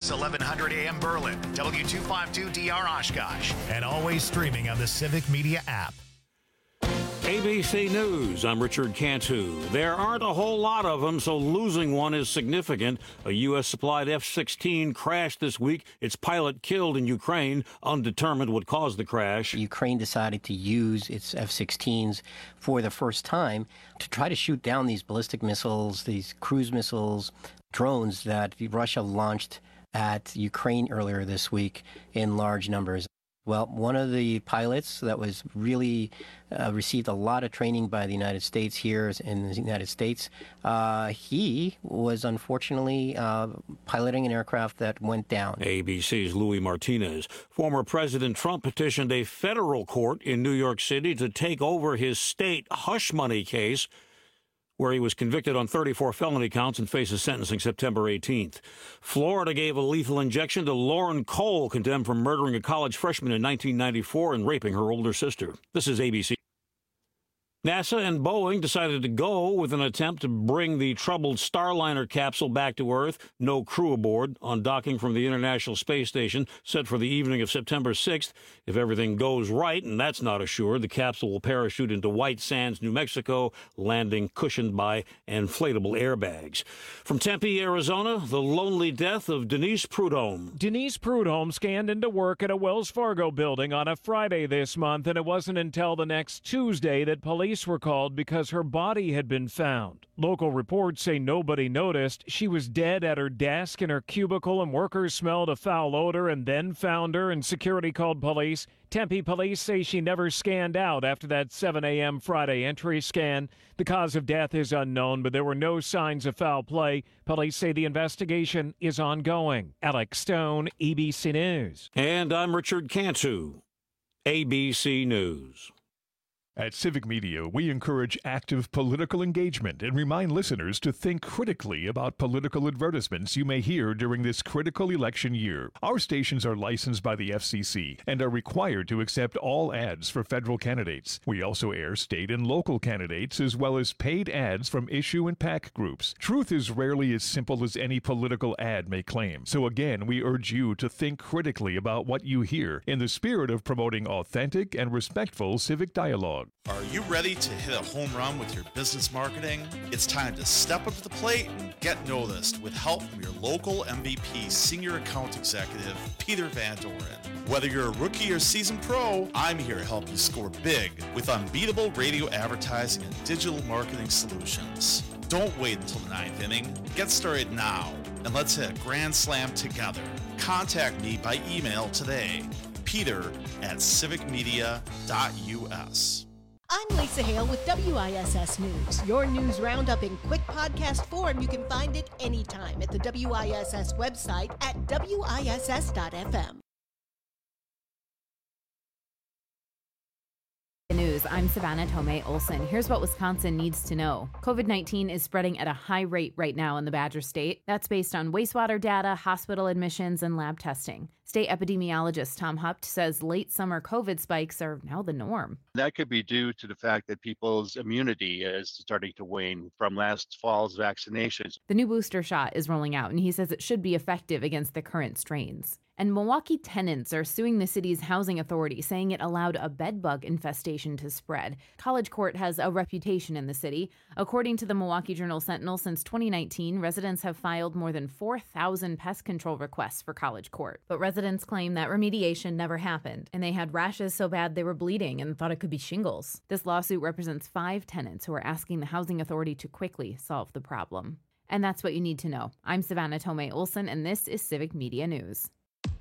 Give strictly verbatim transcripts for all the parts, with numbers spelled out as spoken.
Sports eleven hundred A M Berlin, W two fifty-two D R Oshkosh, and always streaming on the Civic Media app. A B C News, I'm Richard Cantu. There aren't a whole lot of them, so losing one is significant. A U S-supplied F sixteen crashed this week. Its pilot killed in Ukraine. Undetermined what caused the crash. Ukraine decided to use its F sixteens for the first time to try to shoot down these ballistic missiles, these cruise missiles, drones that Russia launched at Ukraine earlier this week in large numbers. Well, one of the pilots that was really uh, received a lot of training by the United States here in the United States, uh, he was unfortunately uh, piloting an aircraft that went down. A B C's Louis Martinez. Former President Trump petitioned a federal court in New York City to take over his state hush money case, where he was convicted on thirty-four felony counts and faces sentencing September eighteenth. Florida gave a lethal injection to Lauren Cole, condemned for murdering a college freshman in nineteen ninety-four and raping her older sister. This is A B C. NASA and Boeing decided to go with an attempt to bring the troubled Starliner capsule back to Earth. No crew aboard on docking from the International Space Station, set for the evening of September sixth. If everything goes right, and that's not assured, the capsule will parachute into White Sands, New Mexico, landing cushioned by inflatable airbags. From Tempe, Arizona, the lonely death of Denise Prudhomme. Denise Prudhomme scanned into work at a Wells Fargo building on a Friday this month, and it wasn't until the next Tuesday that police were called because her body had been found. Local reports say nobody noticed. She was dead at her desk in her cubicle, and workers smelled a foul odor and then found her, and security called police. Tempe police say she never scanned out after that seven a.m. Friday entry scan. The cause of death is unknown, but there were no signs of foul play. Police say the investigation is ongoing. Alex Stone, A B C News. And I'm Richard Cantu, A B C News. At Civic Media, we encourage active political engagement and remind listeners to think critically about political advertisements you may hear during this critical election year. Our stations are licensed by the F C C and are required to accept all ads for federal candidates. We also air state and local candidates as well as paid ads from issue and PAC groups. Truth is rarely as simple as any political ad may claim. So again, we urge you to think critically about what you hear in the spirit of promoting authentic and respectful civic dialogue. Are you ready to hit a home run with your business marketing? It's time to step up to the plate and get noticed with help from your local M V P Senior Account Executive, Peter Van Doren. Whether you're a rookie or seasoned pro, I'm here to help you score big with unbeatable radio advertising and digital marketing solutions. Don't wait until the ninth inning. Get started now, and let's hit a grand slam together. Contact me by email today, peter at civic media dot u s. I'm Lisa Hale with W I S S News. Your news roundup in quick podcast form. You can find it anytime at the W I S S website at W I S S dot F M. News. I'm Savannah Tomei Olson. Here's what Wisconsin needs to know. COVID nineteen is spreading at a high rate right now in the Badger State. That's based on wastewater data, hospital admissions, and lab testing. State epidemiologist Tom Hupt says late summer COVID spikes are now the norm. That could be due to the fact that people's immunity is starting to wane from last fall's vaccinations. The new booster shot is rolling out, and he says it should be effective against the current strains. And Milwaukee tenants are suing the city's housing authority, saying it allowed a bedbug infestation to spread. College Court has a reputation in the city. According to the Milwaukee Journal-Sentinel, since twenty nineteen, residents have filed more than four thousand pest control requests for College Court. But residents claim that remediation never happened, and they had rashes so bad they were bleeding and thought it could be shingles. This lawsuit represents five tenants who are asking the housing authority to quickly solve the problem. And that's what you need to know. I'm Savannah Tomei Olson, and this is Civic Media News.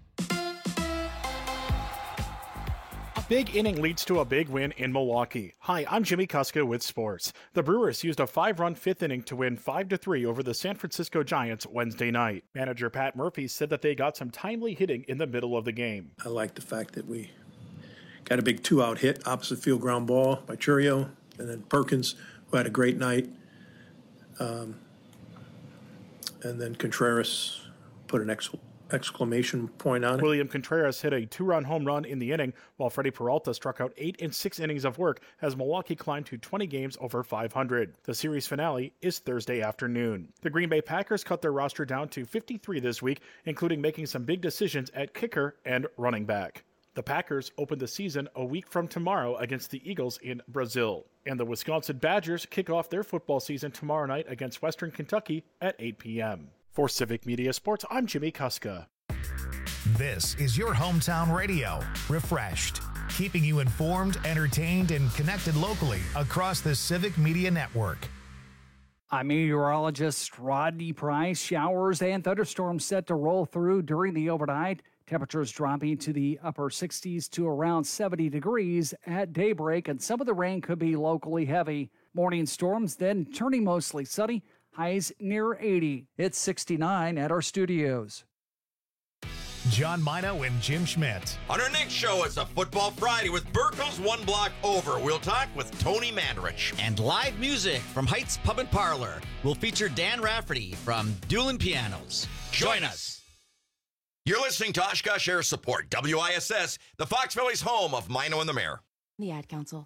Big inning leads to a big win in Milwaukee. Hi, I'm Jimmy Kuska with sports. The Brewers used a five-run fifth inning to win five to three over the San Francisco Giants Wednesday night. Manager Pat Murphy said that they got some timely hitting in the middle of the game. I like the fact that we got a big two-out hit, opposite field ground ball by Churio, and then Perkins, who had a great night. Um, and then Contreras put an ex- exclamation point on it. William Contreras hit a two-run home run in the inning, while Freddie Peralta struck out eight in six innings of work as Milwaukee climbed to twenty games over five hundred. The series finale is Thursday afternoon. The Green Bay Packers cut their roster down to fifty-three this week, including making some big decisions at kicker and running back. The Packers open the season a week from tomorrow against the Eagles in Brazil. And the Wisconsin Badgers kick off their football season tomorrow night against Western Kentucky at eight p.m. For Civic Media Sports, I'm Jimmy Kuska. This is your hometown radio, Refreshed, keeping you informed, entertained, and connected locally across the Civic Media Network. I'm meteorologist Rodney Price. Showers and thunderstorms set to roll through during the overnight. Temperatures dropping to the upper sixties to around seventy degrees at daybreak, and some of the rain could be locally heavy. Morning storms then turning mostly sunny, highs near eighty. It's sixty-nine at our studios. John Mino and Jim Schmidt. On our next show, it's a Football Friday with Burkle's One Block Over. We'll talk with Tony Mandarich. And live music from Heights Pub and Parlor. We'll feature Dan Rafferty from Doolin Pianos. Join us. You're listening to Oshkosh Air Support, W I S S, the Fox Valley's home of Mino and the Mayor. The Ad Council.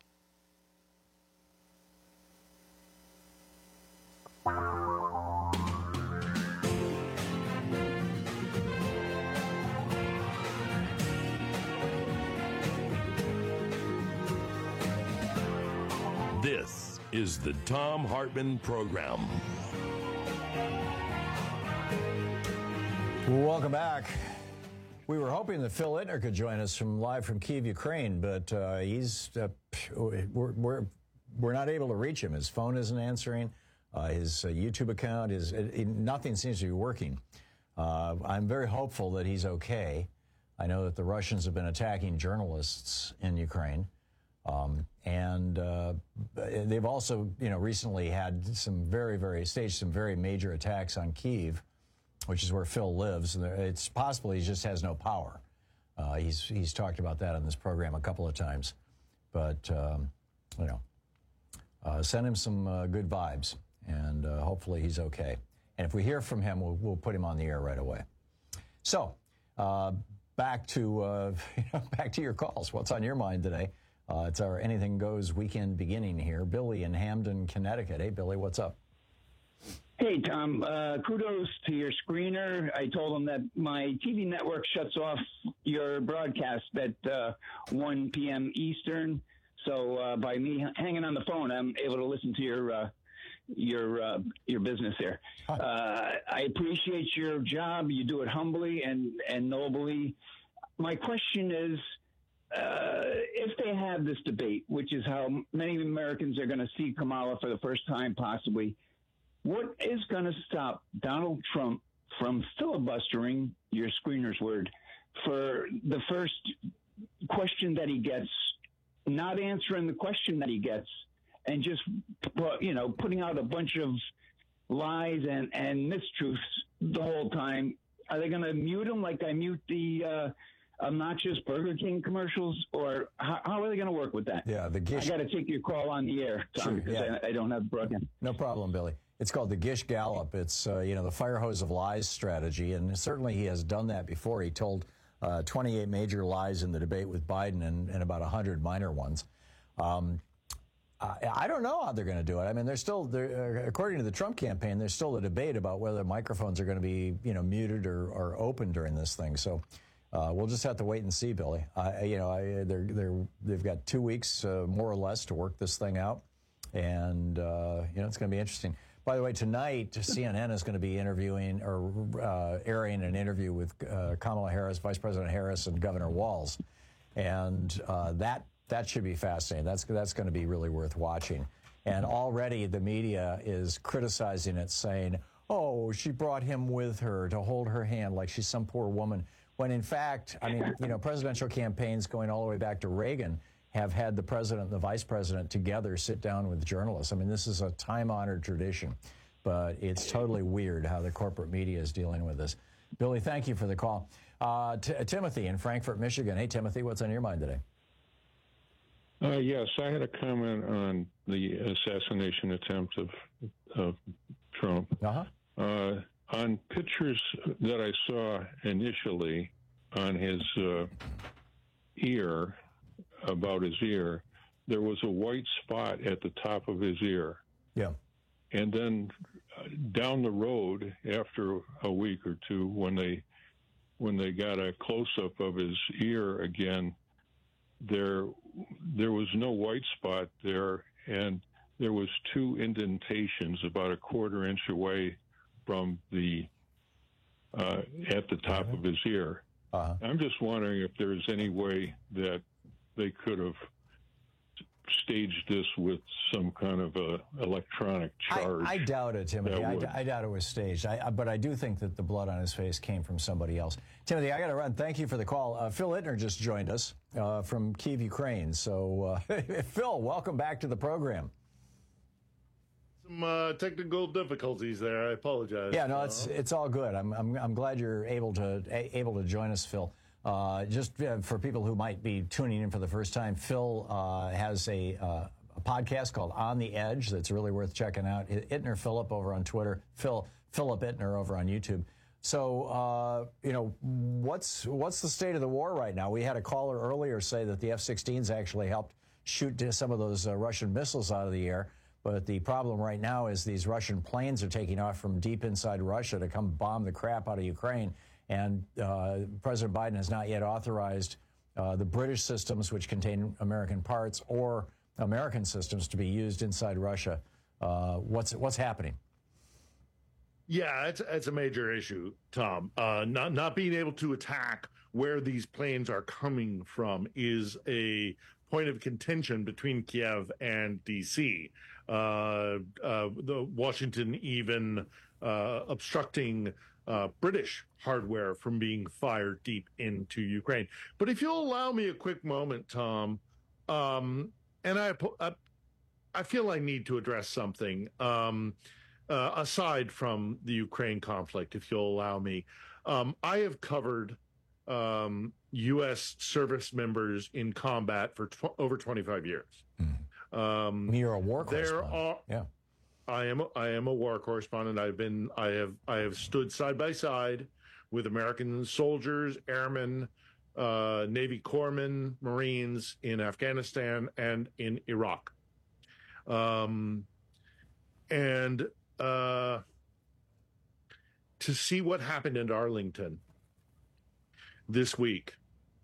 This is the Thom Hartmann Program. Welcome back. We were hoping that Phil Ittner could join us from live from Kyiv, Ukraine, but uh, he's uh, we're, we're we're not able to reach him. His phone isn't answering. Uh, his uh, YouTube account is it, it, nothing seems to be working. Uh, I'm very hopeful that he's okay. I know that the Russians have been attacking journalists in Ukraine. Um, and uh, they've also, you know, recently had some very, very, staged some very major attacks on Kyiv, which is where Phil lives. And it's possible he just has no power. Uh, he's he's talked about that on this program a couple of times. But, um, you know, uh, send him some uh, good vibes, and uh, hopefully he's okay. And if we hear from him, we'll, we'll put him on the air right away. So uh, back to uh, back to your calls. What's on your mind today? Uh, it's our Anything Goes weekend beginning here. Billy in Hamden, Connecticut. Hey, Billy, what's up? Hey, Tom. Uh, kudos to your screener. I told him that my T V network shuts off your broadcast at uh, one p.m. Eastern. So uh, by me hanging on the phone, I'm able to listen to your uh, your uh, your business here. Uh, I appreciate your job. You do it humbly and, and nobly. My question is, Uh, if they have this debate, which is how many Americans are going to see Kamala for the first time possibly, what is going to stop Donald Trump from filibustering, your screener's word, for the first question that he gets, not answering the question that he gets, and just, you know, putting out a bunch of lies and, and mistruths the whole time? Are they going to mute him like I mute the uh, obnoxious Burger King commercials, or how, how are they going to work with that? Yeah, the Gish. I got to take your call on the air, Tom, Sure, because yeah. I, I don't have broadband. No problem, Billy. It's called the Gish Gallop. It's, uh, you know, the fire hose of lies strategy, and certainly he has done that before. He told uh, twenty-eight major lies in the debate with Biden and, and about one hundred minor ones. Um, I, I don't know how they're going to do it. I mean, there's still, they're, according to the Trump campaign, there's still a debate about whether microphones are going to be, you know, muted or, or open during this thing. So uh, we'll just have to wait and see, Billy. Uh, you know, I, they're, they're, they've got two weeks, uh, more or less, to work this thing out. And, uh, you know, it's going to be interesting. By the way, tonight, C N N is going to be interviewing or uh, airing an interview with uh, Kamala Harris, Vice President Harris, and Governor Walz. And uh, that that should be fascinating. That's, that's going to be really worth watching. And already the media is criticizing it, saying, oh, she brought him with her to hold her hand like she's some poor woman. When in fact, I mean, you know, presidential campaigns going all the way back to Reagan have had the president and the vice president together sit down with journalists. I mean, this is a time-honored tradition, but it's totally weird how the corporate media is dealing with this. Billy, thank you for the call. Uh, T- Timothy in Frankfort, Michigan. Hey, Timothy, what's on your mind today? Uh, yes, I had a comment on the assassination attempt of, of Trump. Uh-huh. Uh, on pictures that I saw initially on his uh, ear, about his ear, there was a white spot at the top of his ear. Yeah. And then uh, down the road, after a week or two, when they when they got a close-up of his ear again, there there was no white spot there, and there was two indentations about a quarter inch away from the uh, at the top of his ear. Uh-huh. I'm just wondering if there's any way that they could have staged this with some kind of a electronic charge. I, I doubt it, Timothy. I, would. I doubt it was staged. I, I, but I do think that the blood on his face came from somebody else. Timothy, I got to run. Thank you for the call. Uh, Phil Ittner just joined us uh, from Kyiv, Ukraine. So, uh, Phil, welcome back to the program. Some uh, technical difficulties there. I apologize. Yeah, no, it's it's all good. I'm I'm I'm glad you're able to a, able to join us, Phil. Uh, just uh, for people who might be tuning in for the first time, Phil uh, has a, uh, a podcast called On the Edge that's really worth checking out. Ittner Philip over on Twitter, Phil Philip Ittner over on YouTube. So, uh, you know, what's what's the state of the war right now? We had a caller earlier say that the F sixteens actually helped shoot some of those uh, Russian missiles out of the air. But the problem right now is these Russian planes are taking off from deep inside Russia to come bomb the crap out of Ukraine. And uh, President Biden has not yet authorized uh, the British systems, which contain American parts, or American systems to be used inside Russia. Uh, what's what's happening? Yeah, it's it's a major issue, Tom. Uh, not not being able to attack where these planes are coming from is a point of contention between Kiev and D C. Uh, uh, the Washington even uh, obstructing uh, British hardware from being fired deep into Ukraine. But if you'll allow me a quick moment, Tom, um, and I, I, I feel I need to address something um, uh, aside from the Ukraine conflict, if you'll allow me. Um, I have covered um, U S service members in combat for tw- over twenty-five years. Mm. Um, You're a war correspondent. There are, yeah. I am. I am a war correspondent. I've been. I have. I have stood side by side with American soldiers, airmen, uh, Navy corpsmen, Marines in Afghanistan and in Iraq. Um, and uh, to see what happened in Arlington this week,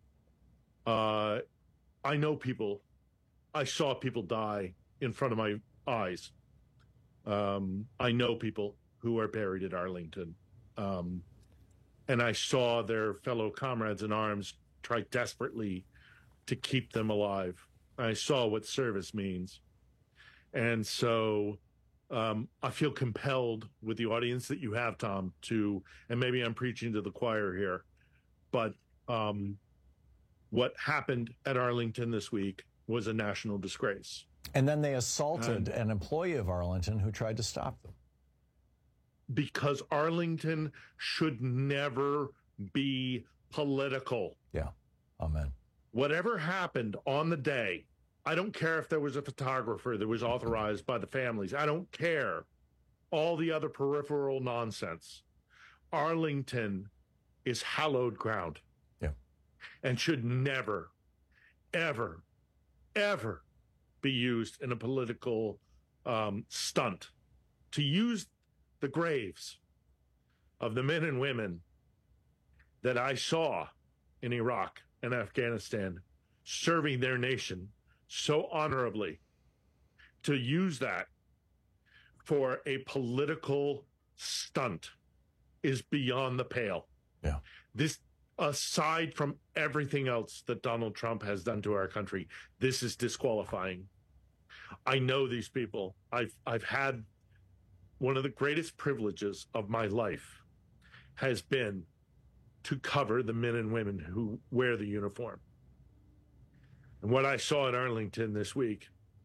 uh, I know people. I saw people die in front of my eyes. Um, I know people who are buried at Arlington. Um, and I saw their fellow comrades in arms try desperately to keep them alive. I saw what service means. And so um, I feel compelled with the audience that you have, Tom, to, and maybe I'm preaching to the choir here, but um, what happened at Arlington this week was a national disgrace. And then they assaulted and, an employee of Arlington who tried to stop them. Because Arlington should never be political. Yeah. Amen. Whatever happened on the day, I don't care if there was a photographer that was authorized by the families. I don't care. All the other peripheral nonsense. Arlington is hallowed ground. Yeah. And should never, ever, ever be used in a political um, stunt. To use the graves of the men and women that I saw in Iraq and Afghanistan serving their nation so honorably, to use that for a political stunt is beyond the pale. Yeah. This, aside from everything else that Donald Trump has done to our country, this is disqualifying. I know these people. I've I've had one of the greatest privileges of my life has been to cover the men and women who wear the uniform. And what I saw in Arlington this week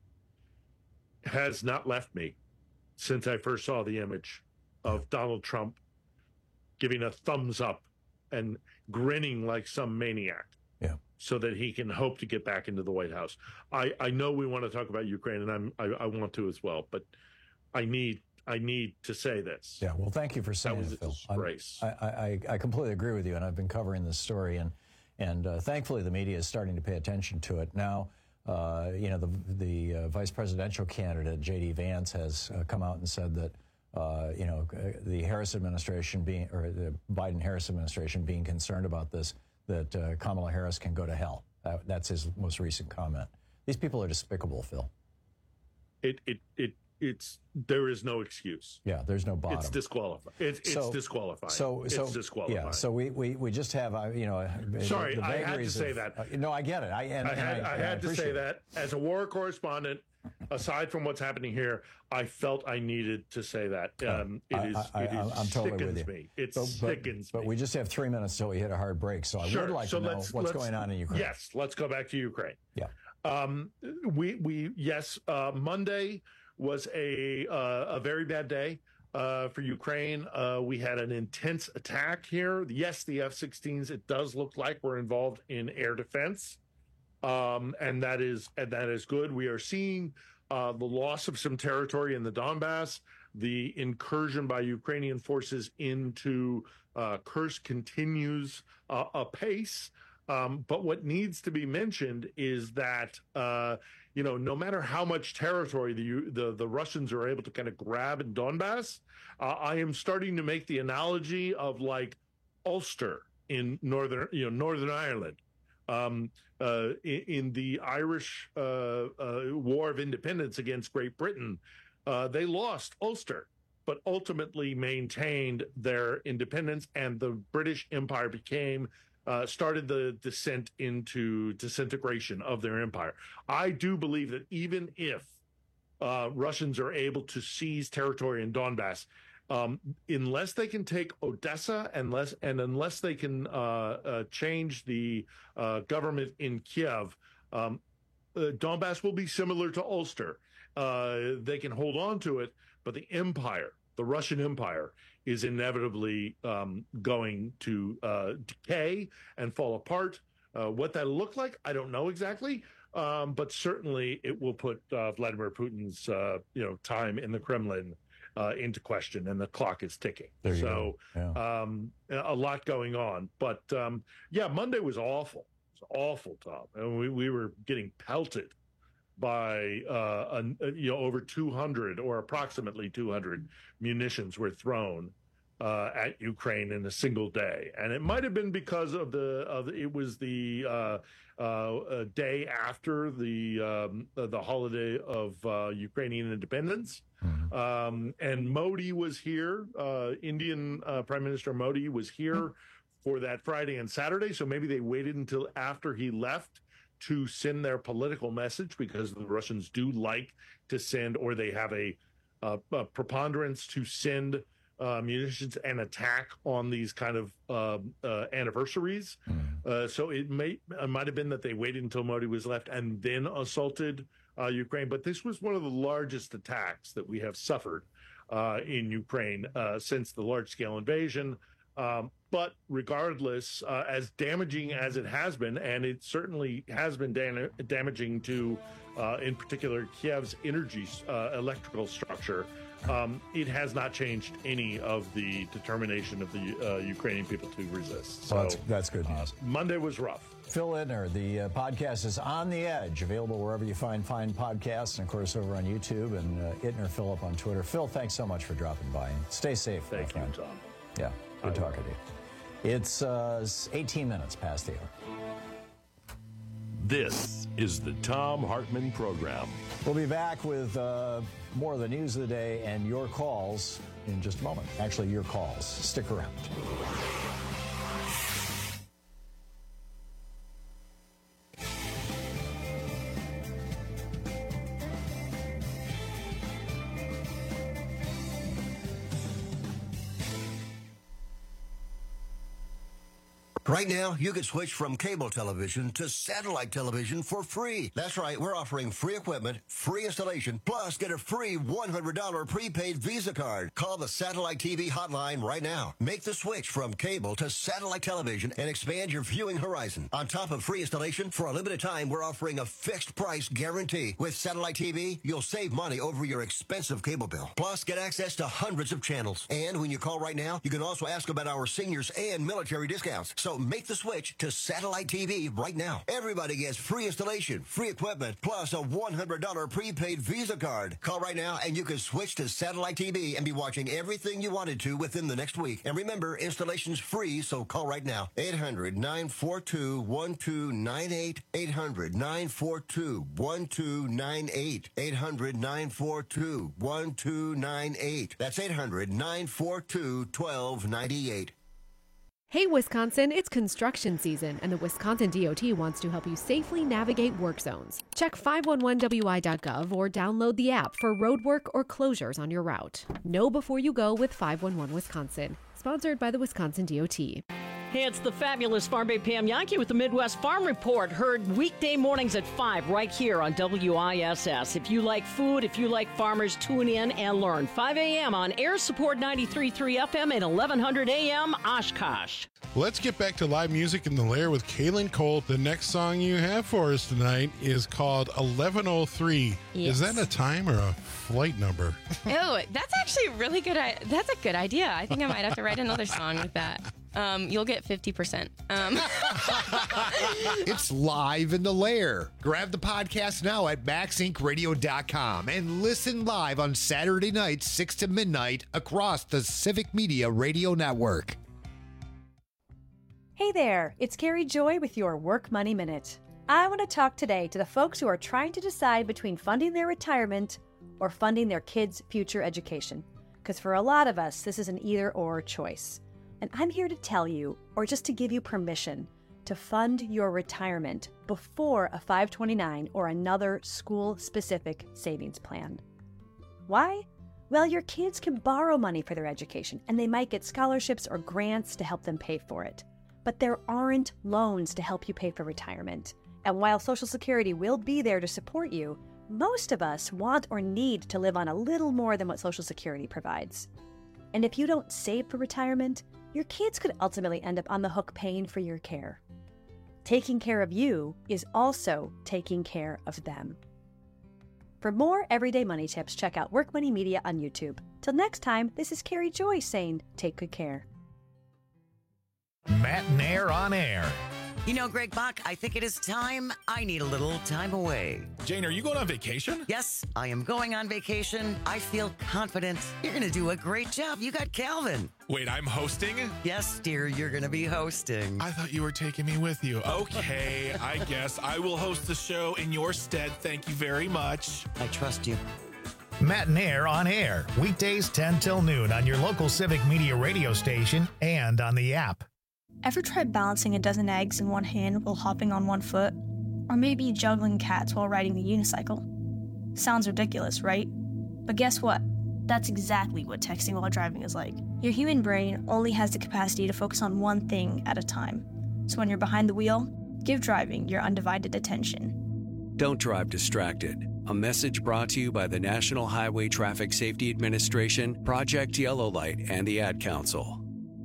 has not left me since I first saw the image of Donald Trump giving a thumbs up and grinning like some maniac. Yeah. So that he can hope to get back into the White House. I, I know we want to talk about Ukraine, and I'm I, I want to as well, but I need I need to say this. Yeah, well, thank you for saying that was it, Phil. a disgrace. I, I, I completely agree with you, and I've been covering this story, and and uh, thankfully the media is starting to pay attention to it now. Uh, you know, the the uh, vice presidential candidate J D Vance has uh, come out and said that uh, you know the Harris administration being or the Biden-Harris administration being concerned about this, that uh, Kamala Harris can go to hell. Uh, that's his most recent comment. These people are despicable, Phil. It it it it's there is no excuse. Yeah, there's no bottom. It's disqualified. It's, it's so, disqualifying. So, it's so disqualifying. Yeah. So we, we, we just have uh, you know. Sorry, the I had to say of, that. Uh, no, I get it. I and, I had, and I, I had I to say it. that as a war correspondent. Aside from what's happening here, I felt I needed to say that. Um, it I, is. I, it is I'm totally sickens with you. me. It but, sickens but, me. But we just have three minutes till we hit a hard break. So I sure. would like so to know let's, what's let's, going on in Ukraine. Yes, let's go back to Ukraine. Yeah. Um, we we yes. Uh, Monday was a uh, a very bad day uh, for Ukraine. Uh, we had an intense attack here. Yes, the F sixteens. It does look like we're involved in air defense, um, and that is and that is good. We are seeing uh, the loss of some territory in the Donbass. The incursion by Ukrainian forces into uh, Kursk continues uh, apace. Um, but what needs to be mentioned is that, uh, you know, no matter how much territory the the, the Russians are able to kind of grab in Donbass, uh, I am starting to make the analogy of like Ulster in northern, you know, Northern Ireland. Um, uh, in, in the Irish uh, uh, War of Independence against Great Britain, uh, they lost Ulster, but ultimately maintained their independence, and the British Empire became Uh, started the descent into disintegration of their empire. I do believe that even if uh, Russians are able to seize territory in Donbass, um, unless they can take Odessa, unless and unless they can uh, uh, change the uh, government in Kiev, um, uh, Donbass will be similar to Ulster. Uh, they can hold on to it, but the empire, the Russian Empire, is inevitably um, going to uh, decay and fall apart. Uh, what that'll look like, I don't know exactly, um, but certainly it will put uh, Vladimir Putin's uh, you know time in the Kremlin uh, into question, and the clock is ticking. There you so go. Yeah. um, a lot going on. But um, yeah, Monday was awful. It was awful, Tom. And we, we were getting pelted by uh, a, you know over two hundred or approximately two hundred munitions were thrown uh, at Ukraine in a single day, and it might have been because of the of it was the uh, uh, day after the um, the holiday of uh, Ukrainian independence, mm-hmm. um, and Modi was here. Uh, Indian uh, Prime Minister Modi was here mm-hmm. for that Friday and Saturday, so maybe they waited until after he left to send their political message, because the Russians do like to send, or they have a, uh, a preponderance to send uh, munitions and attack on these kind of uh, uh, anniversaries. Mm. Uh, so it may it might have been that they waited until Modi was left and then assaulted uh, Ukraine. But this was one of the largest attacks that we have suffered uh, in Ukraine uh, since the large-scale invasion. Um, but regardless, uh, as damaging as it has been, and it certainly has been da- damaging to, uh, in particular, Kiev's energy uh, electrical structure, um, it has not changed any of the determination of the uh, Ukrainian people to resist. So well, that's, that's good news. Uh, Monday was rough. Phil Ittner, the uh, podcast is On the Edge, available wherever you find fine podcasts, and of course over on YouTube, and uh, Ittner Philip on Twitter. Phil, thanks so much for dropping by. Stay safe, Thank my friend. you, Tom. Yeah. Good talking to you. It's uh, eighteen minutes past the hour. This is the Tom Hartman Program. We'll be back with uh, more of the news of the day and your calls in just a moment. Actually, your calls. Stick around. Right now, you can switch from cable television to satellite television for free. That's right, we're offering free equipment, free installation, plus get a free one hundred dollars prepaid Visa card. Call the Satellite T V hotline right now. Make the switch from cable to satellite television and expand your viewing horizon. On top of free installation, for a limited time, we're offering a fixed price guarantee. With Satellite T V, you'll save money over your expensive cable bill. Plus, get access to hundreds of channels. And when you call right now, you can also ask about our seniors and military discounts. So make the switch to Satellite T V right now. Everybody gets free installation, free equipment, plus a one hundred dollars prepaid Visa card. Call right now and you can switch to Satellite T V and be watching everything you wanted to within the next week. And remember, installation's free, so call right now. eight hundred, nine four two, one two nine eight. eight hundred, nine four two, one two nine eight. eight hundred, nine four two, one two nine eight. That's eight hundred, nine four two, one two nine eight. Hey Wisconsin, it's construction season, and the Wisconsin D O T wants to help you safely navigate work zones. Check five one one W I dot gov or download the app for road work or closures on your route. Know before you go with five one one Wisconsin, sponsored by the Wisconsin D O T. Hey, it's the fabulous Farm Babe Pam Yankee with the Midwest Farm Report, heard weekday mornings at five right here on W I S S. If you like food, if you like farmers, tune in and learn. five a.m. on Air Support ninety-three point three F M and eleven hundred A M Oshkosh. Let's get back to live music in the Lair with Kaylin Cole. The next song you have for us tonight is called eleven oh three. Yes. Is that a time or a flight number? Oh, that's actually a really good. I- that's a good idea. I think I might have to write another song with that. Um, you'll get fifty percent. Um. It's live in the Lair. Grab the podcast now at max inc radio dot com and listen live on Saturday nights, six to midnight, across the Civic Media Radio Network. Hey there, it's Carrie Joy with your Work Money Minute. I want to talk today to the folks who are trying to decide between funding their retirement or funding their kids' future education. Because for a lot of us, this is an either-or choice. And I'm here to tell you, or just to give you permission, to fund your retirement before a five twenty-nine or another school-specific savings plan. Why? Well, your kids can borrow money for their education, and they might get scholarships or grants to help them pay for it. But there aren't loans to help you pay for retirement. And while Social Security will be there to support you, most of us want or need to live on a little more than what Social Security provides. And if you don't save for retirement, your kids could ultimately end up on the hook paying for your care. Taking care of you is also taking care of them. For more everyday money tips, check out Work Money Media on YouTube. Till next time, this is Carrie Joy saying, take good care. Matt Nair on air. You know, Greg Bach, I think it is time I need a little time away. Jane, are you going on vacation? Yes, I am going on vacation. I feel confident. You're going to do a great job. You got Calvin. Wait, I'm hosting? Yes, dear, you're going to be hosting. I thought you were taking me with you. Okay, I guess I will host the show in your stead. Thank you very much. I trust you. Matt Nair on air, weekdays ten till noon on your local Civic Media radio station and on the app. Ever tried balancing a dozen eggs in one hand while hopping on one foot? Or maybe juggling cats while riding the unicycle? Sounds ridiculous, right? But guess what? That's exactly what texting while driving is like. Your human brain only has the capacity to focus on one thing at a time. So when you're behind the wheel, give driving your undivided attention. Don't drive distracted. A message brought to you by the National Highway Traffic Safety Administration, Project Yellow Light, and the Ad Council.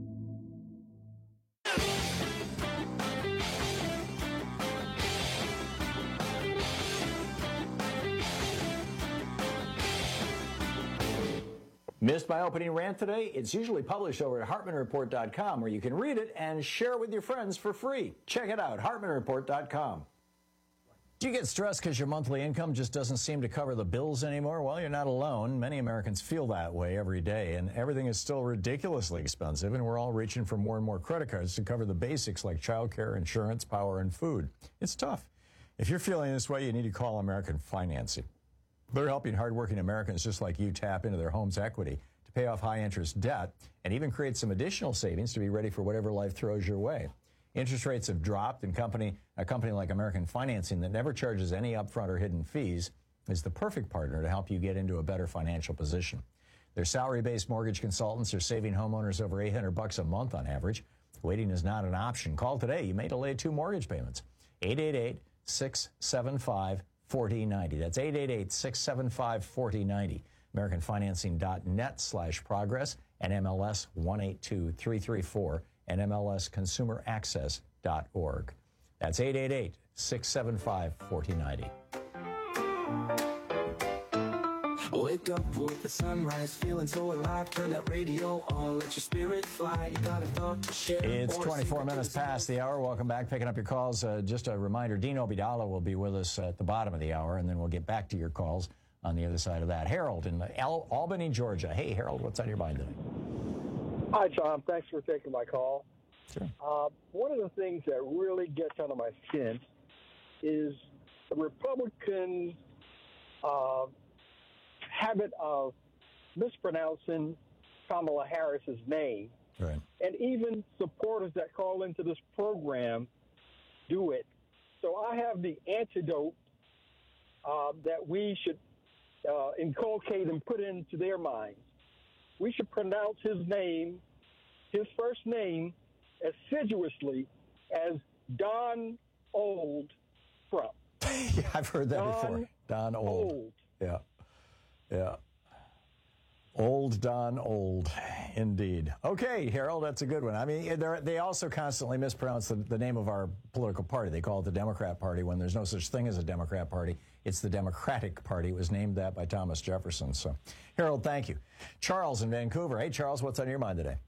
Missed my opening rant today? It's usually published over at hartman report dot com, where you can read it and share it with your friends for free. Check it out, hartman report dot com. Do you get stressed because your monthly income just doesn't seem to cover the bills anymore? Well, you're not alone. Many Americans feel that way every day, and everything is still ridiculously expensive, and we're all reaching for more and more credit cards to cover the basics like childcare, insurance, power, and food. It's tough. If you're feeling this way, you need to call American Financing. They're helping hardworking Americans just like you tap into their home's equity to pay off high-interest debt and even create some additional savings to be ready for whatever life throws your way. Interest rates have dropped, and company, a company like American Financing that never charges any upfront or hidden fees is the perfect partner to help you get into a better financial position. Their salary-based mortgage consultants are saving homeowners over eight hundred bucks a month on average. Waiting is not an option. Call today. You may delay two mortgage payments. eight eight eight, six seven five, four zero nine zero. That's eight eight eight, six seven five, four zero nine zero. American Financing dot net slash progress and M L S one eight two three three four and M L S Consumer Access dot org. That's eight eight eight, six seven five, four zero nine zero. Wake up with the sunrise, feeling so alive. Turn that radio on, let your spirit fly. You got a thought to share. It's twenty-four minutes past the hour. Welcome back. Picking up your calls. Uh, just a reminder, Dean Obeidallah will be with us at the bottom of the hour, and then we'll get back to your calls on the other side of that. Harold in Al- Albany, Georgia. Hey, Harold, what's on your mind today? Hi, Tom. Thanks for taking my call. Sure. Uh, one of the things that really gets under my skin is the Republican uh, habit of mispronouncing Kamala Harris's name. Right. And even supporters that call into this program do it. So I have the antidote uh, that we should uh, inculcate and put into their minds. We should pronounce his name, his first name, assiduously as Don Old Trump. Yeah, I've heard that Don before. Don Old. Old. Yeah. Yeah. Old Don Old, indeed. Okay, Harold, that's a good one. I mean, they also constantly mispronounce the, the name of our political party. They call it the Democrat Party when there's no such thing as a Democrat Party. It's the Democratic Party. It was named that by Thomas Jefferson. So, Harold, thank you. Charles in Vancouver. Hey, Charles, what's on your mind today?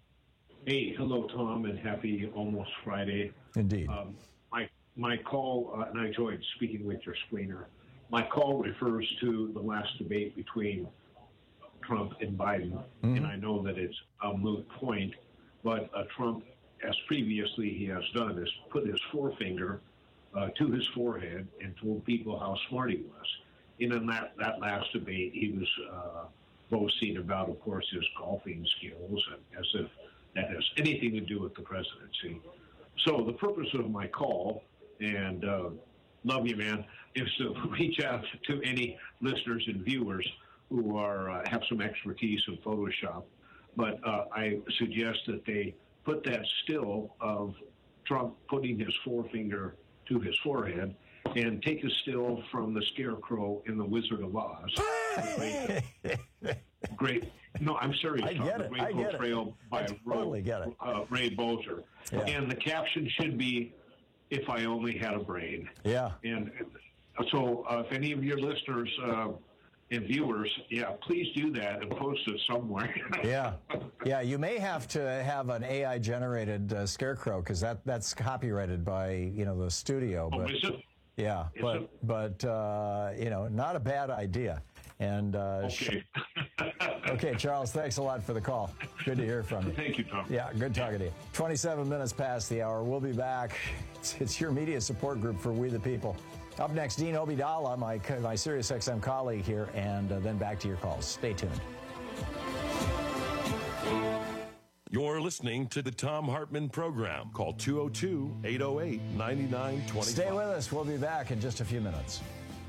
Hey, hello, Tom, and happy almost Friday. Indeed. Um, my my call, uh, and I enjoyed speaking with your screener. My call refers to the last debate between Trump and Biden, mm-hmm. and I know that it's a moot point, but uh, Trump, as previously he has done, has put his forefinger uh, to his forehead and told people how smart he was. And in that, that last debate, he was uh, boasting about, of course, his golfing skills, and as if that has anything to do with the presidency. So the purpose of my call, and uh, love you, man, is to reach out to any listeners and viewers who are uh, have some expertise in Photoshop. But uh, I suggest that they put that still of Trump putting his forefinger to his forehead and take a still from the Scarecrow in The Wizard of Oz. great, great. No, I'm serious. I get it. Great I get portrayal it. by I totally Ro, get it. Uh, Ray Bolger. Yeah. And the caption should be, "If I only had a brain." Yeah. And so uh, if any of your listeners uh, and viewers, yeah, please do that and post it somewhere. Yeah. Yeah, you may have to have an A I-generated uh, Scarecrow because that, that's copyrighted by, you know, the studio. Oh, but, is it? Yeah, Is but, it? but uh, you know, not a bad idea. And uh, Okay. Okay, Charles, thanks a lot for the call. Good to hear from you. Thank you, Tom. Yeah, good talking to you. twenty-seven minutes past the hour. We'll be back. It's, it's your media support group for We the People. Up next, Dean Obeidallah, my, my SiriusXM colleague here, and uh, then back to your calls. Stay tuned. You're listening to the Tom Hartman Program. Call two oh two, eight oh eight, nine nine two five. Stay with us. We'll be back in just a few minutes.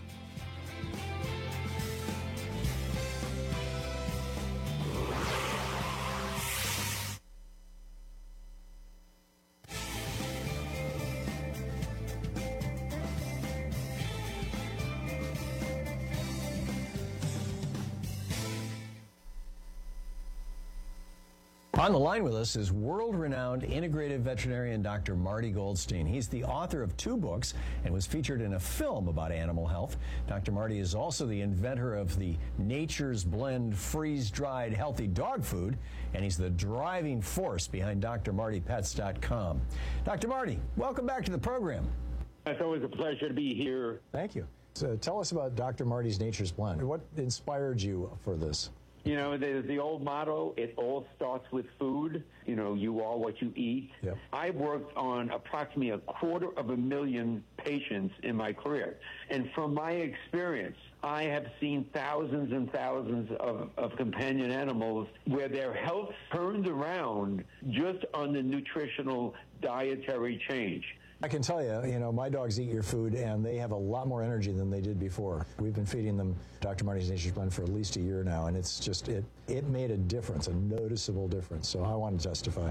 On the line with us is world-renowned integrative veterinarian Doctor Marty Goldstein. He's the author of two books and was featured in a film about animal health. Doctor Marty is also the inventor of the Nature's Blend freeze-dried healthy dog food, and he's the driving force behind D R Marty Pets dot com. Doctor Marty, welcome back to the program. It's always a pleasure to be here. Thank you. So tell us about Doctor Marty's Nature's Blend. What inspired you for this? You know, there's the old motto, it all starts with food. You know, you are what you eat. Yep. I've worked on approximately a quarter of a million patients in my career. And from my experience, I have seen thousands and thousands of, of companion animals where their health turned around just on the nutritional dietary change. I can tell you, you know, my dogs eat your food, and they have a lot more energy than they did before. We've been feeding them Doctor Marty's Nature's Blend for at least a year now, and it's just, it, it made a difference, a noticeable difference. So I want to testify.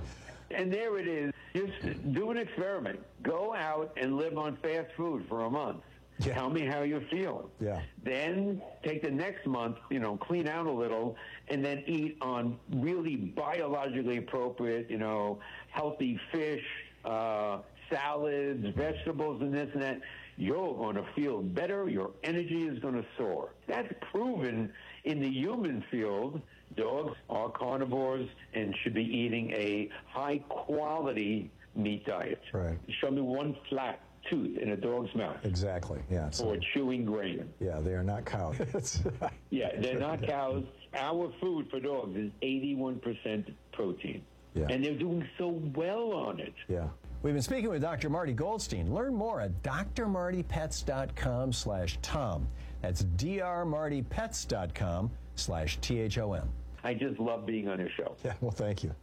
And there it is. Just do an experiment. Go out and live on fast food for a month. Yeah. Tell me how you feel. Yeah. Then take the next month, you know, clean out a little, and then eat on really biologically appropriate, you know, healthy fish, uh, salads, vegetables, and this and that. You're going to feel better. Your energy is going to soar. That's proven in the human field. Dogs are carnivores and should be eating a high-quality meat diet. Right. Show me one flat tooth in a dog's mouth. Exactly, yeah. So, or chewing grain. Yeah, they are not cows. Yeah, they're not cows. Our food for dogs is eighty-one percent protein. Yeah. And they're doing so well on it. Yeah. We've been speaking with Doctor Marty Goldstein. Learn more at d r marty pets dot com slash tom. That's d r marty pets dot com slash T H O M. I just love being on your show. Yeah, well, thank you.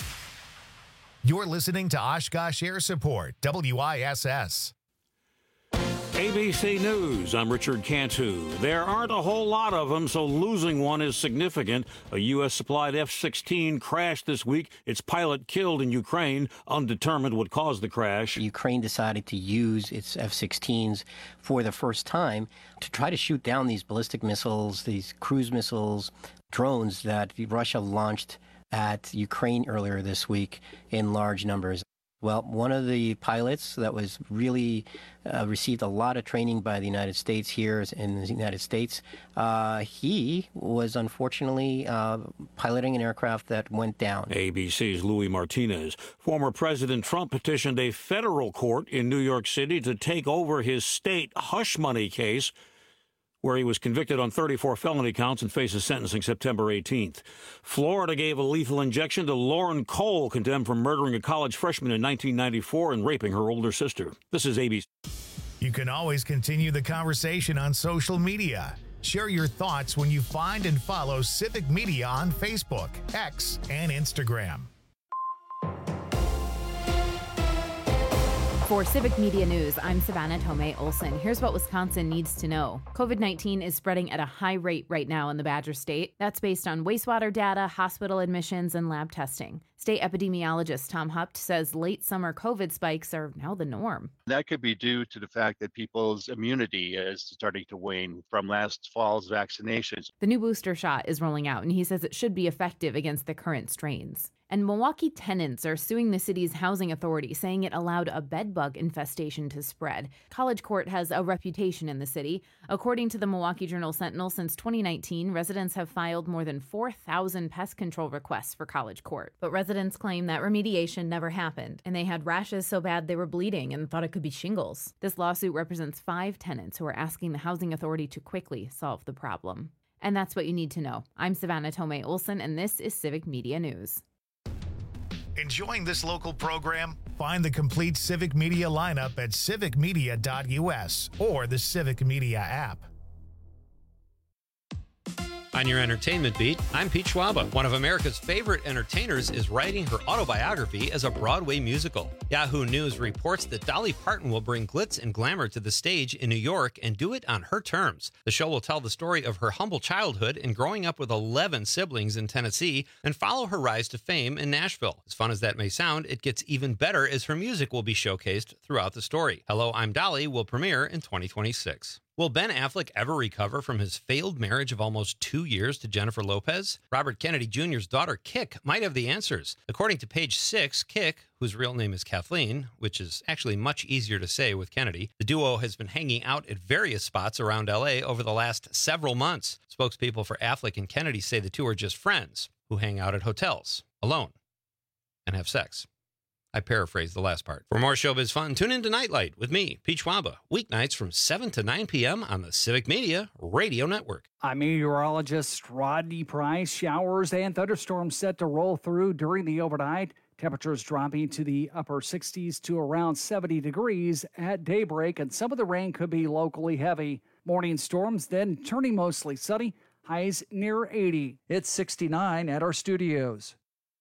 You're listening to Oshkosh Air Support, W I S S. A B C News, I'm Richard Cantu. There aren't a whole lot of them, so losing one is significant. A U S-supplied F sixteen crashed this week. Its pilot killed in Ukraine, undetermined what caused the crash. Ukraine decided to use its F sixteens for the first time to try to shoot down these ballistic missiles, these cruise missiles, drones that Russia launched at Ukraine earlier this week in large numbers. Well, one of the pilots that was really uh, received a lot of training by the United States here in the United States, uh, he was unfortunately uh, piloting an aircraft that went down. A B C's Louis Martinez. Former President Trump petitioned a federal court in New York City to take over his state hush money case, where he was convicted on thirty-four felony counts and faces sentencing September eighteenth. Florida gave a lethal injection to Lauren Cole, condemned for murdering a college freshman in nineteen ninety-four and raping her older sister. This is A B C. You can always continue the conversation on social media. Share your thoughts when you find and follow Civic Media on Facebook, X, and Instagram. For Civic Media News, I'm Savannah Tomei Olson. Here's what Wisconsin needs to know. COVID nineteen is spreading at a high rate right now in the Badger State. That's based on wastewater data, hospital admissions, and lab testing. State epidemiologist Tom Hupt says late summer COVID spikes are now the norm. That could be due to the fact that people's immunity is starting to wane from last fall's vaccinations. The new booster shot is rolling out, and he says it should be effective against the current strains. And Milwaukee tenants are suing the city's housing authority, saying it allowed a bedbug infestation to spread. College Court has a reputation in the city. According to the Milwaukee Journal-Sentinel, since twenty nineteen, residents have filed more than four thousand pest control requests for College Court. But residents claim that remediation never happened, and they had rashes so bad they were bleeding and thought it could be shingles. This lawsuit represents five tenants who are asking the housing authority to quickly solve the problem. And that's what you need to know. I'm Savannah Tomei Olson, and this is Civic Media News. Enjoying this local program? Find the complete Civic Media lineup at civic media dot U S or the Civic Media app. On your entertainment beat, I'm Pete Schwaba. One of America's favorite entertainers is writing her autobiography as a Broadway musical. Yahoo News reports that Dolly Parton will bring glitz and glamour to the stage in New York and do it on her terms. The show will tell the story of her humble childhood and growing up with eleven siblings in Tennessee and follow her rise to fame in Nashville. As fun as that may sound, it gets even better as her music will be showcased throughout the story. Hello, I'm Dolly will premiere in twenty twenty-six. Will Ben Affleck ever recover from his failed marriage of almost two years to Jennifer Lopez? Robert Kennedy Junior's daughter, Kik, might have the answers. According to Page Six, Kik, whose real name is Kathleen, which is actually much easier to say with Kennedy, the duo has been hanging out at various spots around L A over the last several months. Spokespeople for Affleck and Kennedy say the two are just friends who hang out at hotels, alone, and have sex. I paraphrased the last part. For more showbiz fun, tune in to Nightlight with me, Pete Schwaba, weeknights from seven to nine p.m. on the Civic Media Radio Network. I'm meteorologist Rodney Price. Showers and thunderstorms set to roll through during the overnight. Temperatures dropping to the upper sixties to around seventy degrees at daybreak, and some of the rain could be locally heavy. Morning storms then turning mostly sunny, highs near eighty. It's sixty-nine at our studios.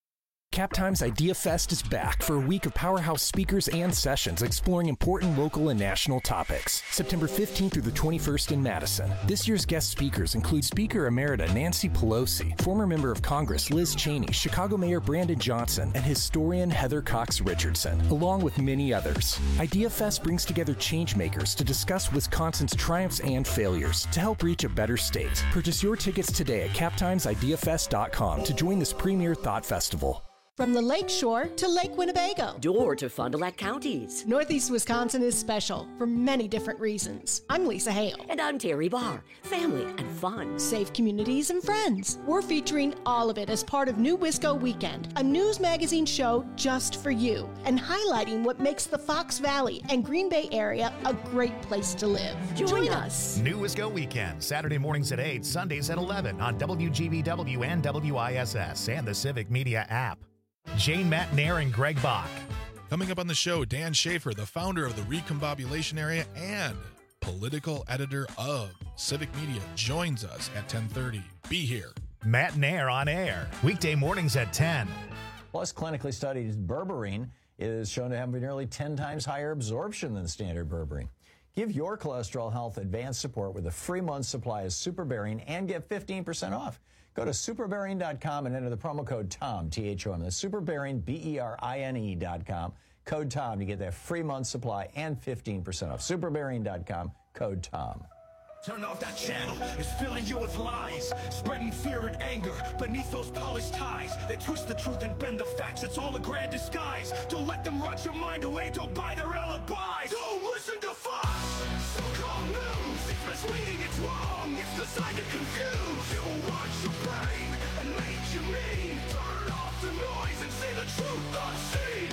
CapTime's Idea Fest is back for a week of powerhouse speakers and sessions exploring important local and national topics. September fifteenth through the twenty-first in Madison. This year's guest speakers include Speaker Emerita Nancy Pelosi, former member of Congress Liz Cheney, Chicago Mayor Brandon Johnson, and historian Heather Cox Richardson, along with many others. Idea Fest brings together changemakers to discuss Wisconsin's triumphs and failures to help reach a better state. Purchase your tickets today at cap times idea fest dot com to join this premier thought festival. From the Lake Shore to Lake Winnebago. Door to Fond du Lac counties. Northeast Wisconsin is special for many different reasons. I'm Lisa Hale. And I'm Terry Barr. Family and fun. Safe communities and friends. We're featuring all of it as part of New Wisco Weekend, a news magazine show just for you, and highlighting what makes the Fox Valley and Green Bay area a great place to live. Join, Join us. New Wisco Weekend, Saturday mornings at eight, Sundays at eleven on W G B W and W I S S and the Civic Media app. Jane Matnair and Greg Bach. Coming up on the show, Dan Schaefer, the founder of the Recombobulation Area and political editor of Civic Media, joins us at ten thirty. Be here. Matnair on air, weekday mornings at ten. Plus, clinically studied berberine is shown to have nearly ten times higher absorption than standard berberine. Give your cholesterol health advanced support with a free month supply of Superberine and get fifteen percent off. Go to superberine dot com and enter the promo code TOM, T H O M. That's Superberine, B E R I N E dot com. Code TOM to get that free month supply and fifteen percent off. superberine dot com, code TOM. Turn off that channel, it's filling you with lies, spreading fear and anger beneath those polished ties. They twist the truth and bend the facts, it's all a grand disguise. Don't let them rot your mind away, don't buy their alibis. Don't listen to Fox, so-called news. It's misleading, it's wrong, it's designed to confuse. It will watch your brain and make you mean. Turn off the noise and say the truth unseen.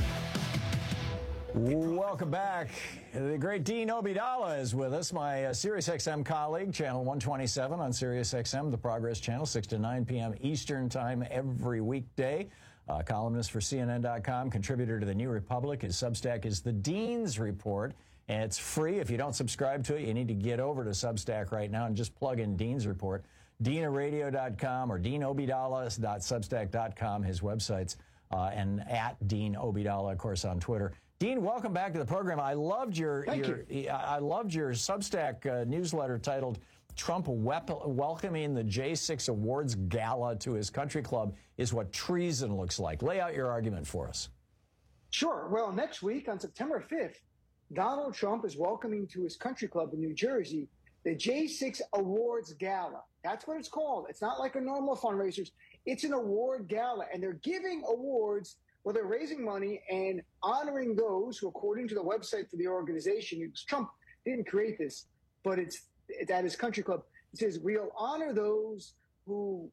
Welcome back. The great Dean Obeidallah is with us, my uh, SiriusXM colleague, channel one twenty-seven on SiriusXM, the Progress Channel, six to nine p.m. Eastern Time every weekday. Uh, columnist for C N N dot com, contributor to the New Republic. His Substack is The Dean's Report, and it's free. If you don't subscribe to it, you need to get over to Substack right now and just plug in Dean's Report. Dean Radio dot com or Dean Obeidallah dot substack dot com, his websites, uh, and at Dean Obeidallah, of course, on Twitter. Dean, welcome back to the program. I loved your, your you. I loved your Substack uh, newsletter titled "Trump wep- welcoming the J six Awards Gala to his country club is what treason looks like." Lay out your argument for us. Sure. Well, next week on September fifth, Donald Trump is welcoming to his country club in New Jersey the J six Awards Gala. That's what it's called. It's not like a normal fundraisers. It's an award gala, and they're giving awards where they're raising money and honoring those who, according to the website for the organization, because Trump didn't create this, but it's, it's at his country club. It says, we'll honor those who,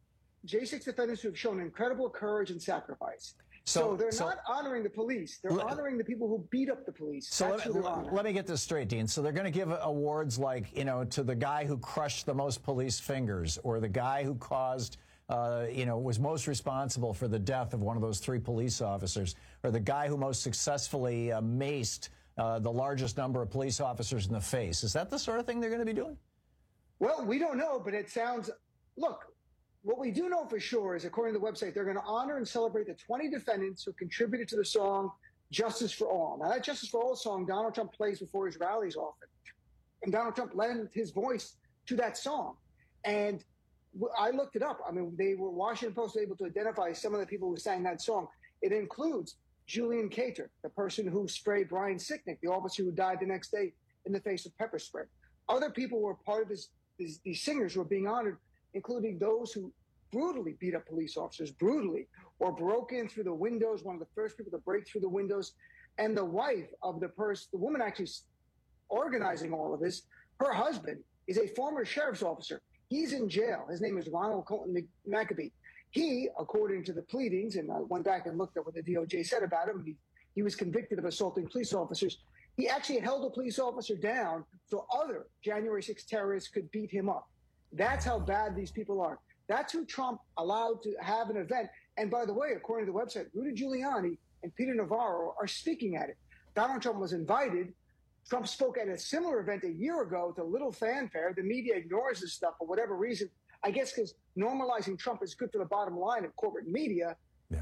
J six defendants who have shown incredible courage and sacrifice. So, so they're so, not honoring the police. They're let, honoring the people who beat up the police. So let, let, let me get this straight, Dean. So they're going to give awards like, you know, to the guy who crushed the most police fingers, or the guy who caused Uh, you know, was most responsible for the death of one of those three police officers, or the guy who most successfully uh, maced uh, the largest number of police officers in the face. Is that the sort of thing they're going to be doing? Well, we don't know, but it sounds, look, what we do know for sure is, according to the website, they're going to honor and celebrate the twenty defendants who contributed to the song Justice for All. Now, that Justice for All song Donald Trump plays before his rallies often. And Donald Trump lent his voice to that song. And I looked it up. I mean, they were, Washington Post was able to identify some of the people who sang that song. It includes Julian Cater, the person who sprayed Brian Sicknick, the officer who died the next day in the face of pepper spray. Other people who were part of this, this, these singers who were being honored, including those who brutally beat up police officers, brutally, or broke in through the windows, one of the first people to break through the windows. And the wife of the person, the woman actually organizing all of this, her husband is a former sheriff's officer. He's in jail. His name is Ronald Colton McAbee. He, according to the pleadings, and I went back and looked at what the D O J said about him, he, he was convicted of assaulting police officers. He actually held a police officer down so other January sixth terrorists could beat him up. That's how bad these people are. That's who Trump allowed to have an event. And by the way, according to the website, Rudy Giuliani and Peter Navarro are speaking at it. Donald Trump was invited. Trump spoke at a similar event a year ago to little fanfare. The media ignores this stuff for whatever reason. I guess because normalizing Trump is good for the bottom line of corporate media. Yeah. But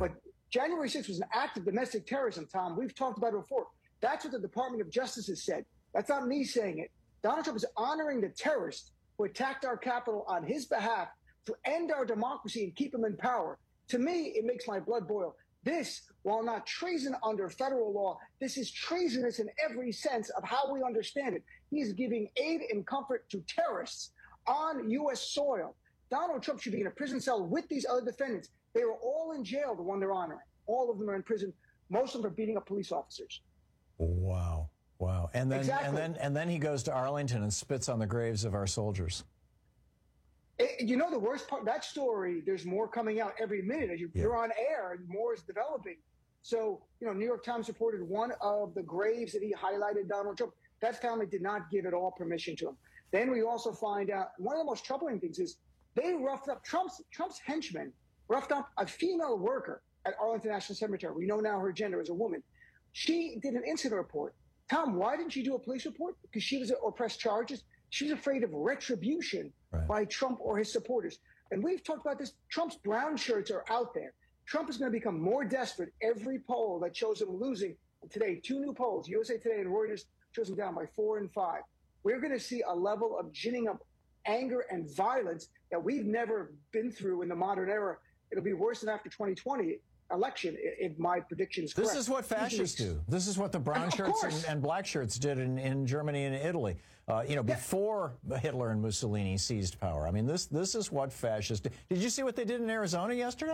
January sixth was an act of domestic terrorism, Tom. We've talked about it before. That's what the Department of Justice has said. That's not me saying it. Donald Trump is honoring the terrorists who attacked our Capitol on his behalf to end our democracy and keep him in power. To me, it makes my blood boil. This, while not treason under federal law, this is treasonous in every sense of how we understand it. He is giving aid and comfort to terrorists on U S soil. Donald Trump should be in a prison cell with these other defendants. They were all in jail, the one they're honoring. All of them are in prison. Most of them are beating up police officers. Wow. Wow. And then Exactly. and then and then he goes to Arlington and spits on the graves of our soldiers. It, you know, the worst part, that story, there's more coming out every minute. As you, Yeah. you're on air, and more is developing. So, you know, New York Times reported one of the graves that he highlighted Donald Trump. That family did not give at all permission to him. Then we also find out, one of the most troubling things is they roughed up, Trump's, Trump's henchmen roughed up a female worker at Arlington National Cemetery. We know now her gender is a woman. She did an incident report. Tom, why didn't she do a police report? Because she was, or press charges. She was afraid of retribution right. by Trump or his supporters. And we've talked about this. Trump's brown shirts are out there. Trump is going to become more desperate. Every poll that shows him losing today, two new polls, U S A Today and Reuters, shows him down by four and five. We're going to see a level of ginning up anger and violence that we've never been through in the modern era. It'll be worse than after twenty twenty election, if my prediction is correct. This is what fascists do. This is what the brown Of shirts course. and, and black shirts did in, in Germany and Italy. Uh, you know, before Hitler and Mussolini seized power. I mean, this this is what fascists do. Did you see what they did in Arizona yesterday?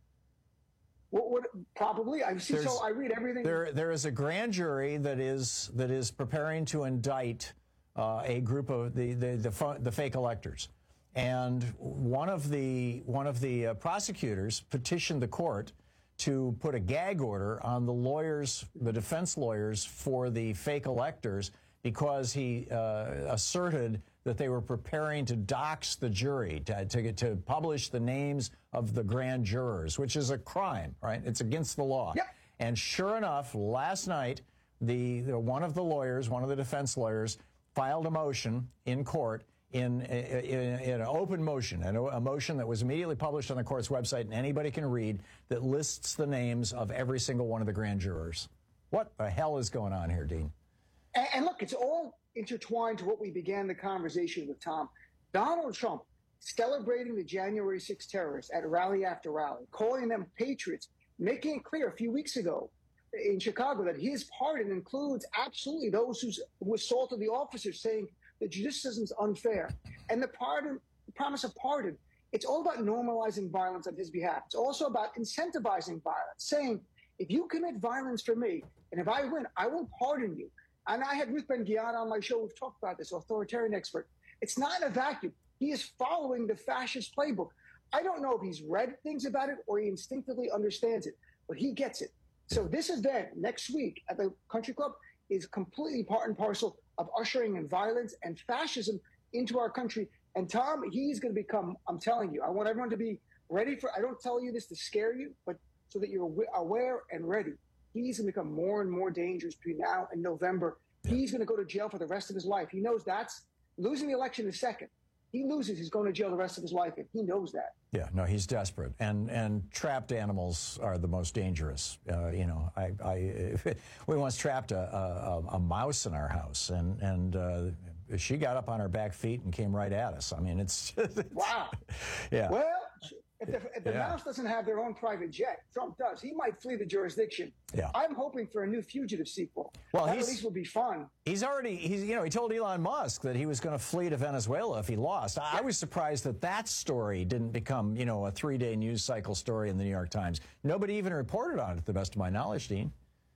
What, what, probably. I see. So I read everything. There, there is a grand jury that is that is preparing to indict uh, a group of the the the, fu- the fake electors, and one of the one of the uh, prosecutors petitioned the court to put a gag order on the lawyers, the defense lawyers for the fake electors, because he uh, asserted that they were preparing to dox the jury, to, to, to publish the names of the grand jurors, which is a crime, right? It's against the law. Yep. And sure enough, last night, the, the one of the lawyers, one of the defense lawyers, filed a motion in court in, in, in an open motion, and a motion that was immediately published on the court's website, and anybody can read, that lists the names of every single one of the grand jurors. What the hell is going on here, Dean? And, and look, it's all intertwined to what we began the conversation with, Tom. Donald Trump celebrating the January sixth terrorists at rally after rally, calling them patriots, making it clear a few weeks ago in Chicago that his pardon includes absolutely those who's, who assaulted the officers, saying the judicial system is unfair. And the pardon, the promise of pardon, it's all about normalizing violence on his behalf. It's also about incentivizing violence, saying, if you commit violence for me, and if I win, I will pardon you. And I had Ruth Ben-Ghiat on my show. We've talked about this, authoritarian expert. It's not in a vacuum. He is following the fascist playbook. I don't know if he's read things about it or he instinctively understands it, but he gets it. So this event next week at the Country Club is completely part and parcel of ushering in violence and fascism into our country. And Tom, he's going to become, I'm telling you, I want everyone to be ready for, I don't tell you this to scare you, but so that you're aware and ready. He's going to become more and more dangerous between now and November. He's going to go to jail for the rest of his life. He knows that's losing the election is second. He loses, he's going to jail the rest of his life, and he knows that. Yeah, no, he's desperate, and and trapped animals are the most dangerous. Uh, you know, I, I we once trapped a, a, a mouse in our house, and and uh, she got up on her back feet and came right at us. I mean, it's, it's wow. Yeah. Well, if the, if the Yeah. mouse doesn't have their own private jet, Trump does. He might flee the jurisdiction. Yeah. I'm hoping for a new Fugitive sequel. Well, that he's- at least will be fun. He's already, he's, you know, he told Elon Musk that he was going to flee to Venezuela if he lost. I, I was surprised that that story didn't become, you know, a three-day news cycle story in the New York Times. Nobody even reported on it, to the best of my knowledge, Dean.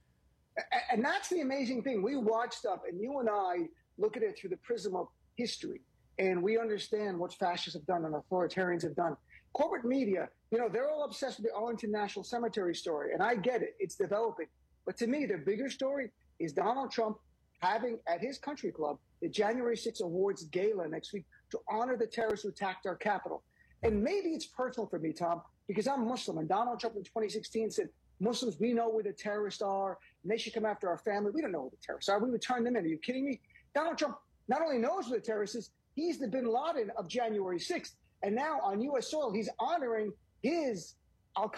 A- And that's the amazing thing. We watched up, and you and I look at it through the prism of history, and we understand what fascists have done and authoritarians have done. Corporate media, you know, they're all obsessed with the Arlington National Cemetery story, and I get it. It's developing. But to me, the bigger story is Donald Trump having at his country club the January sixth Awards Gala next week to honor the terrorists who attacked our Capitol. And maybe it's personal for me, Tom, because I'm Muslim, and Donald Trump in twenty sixteen said, Muslims, we know where the terrorists are, and they should come after our family. We don't know where the terrorists are. We would turn them in. Are you kidding me? Donald Trump not only knows where the terrorists is, he's the bin Laden of January sixth. And now on U S soil, he's honoring his Al-Qaeda.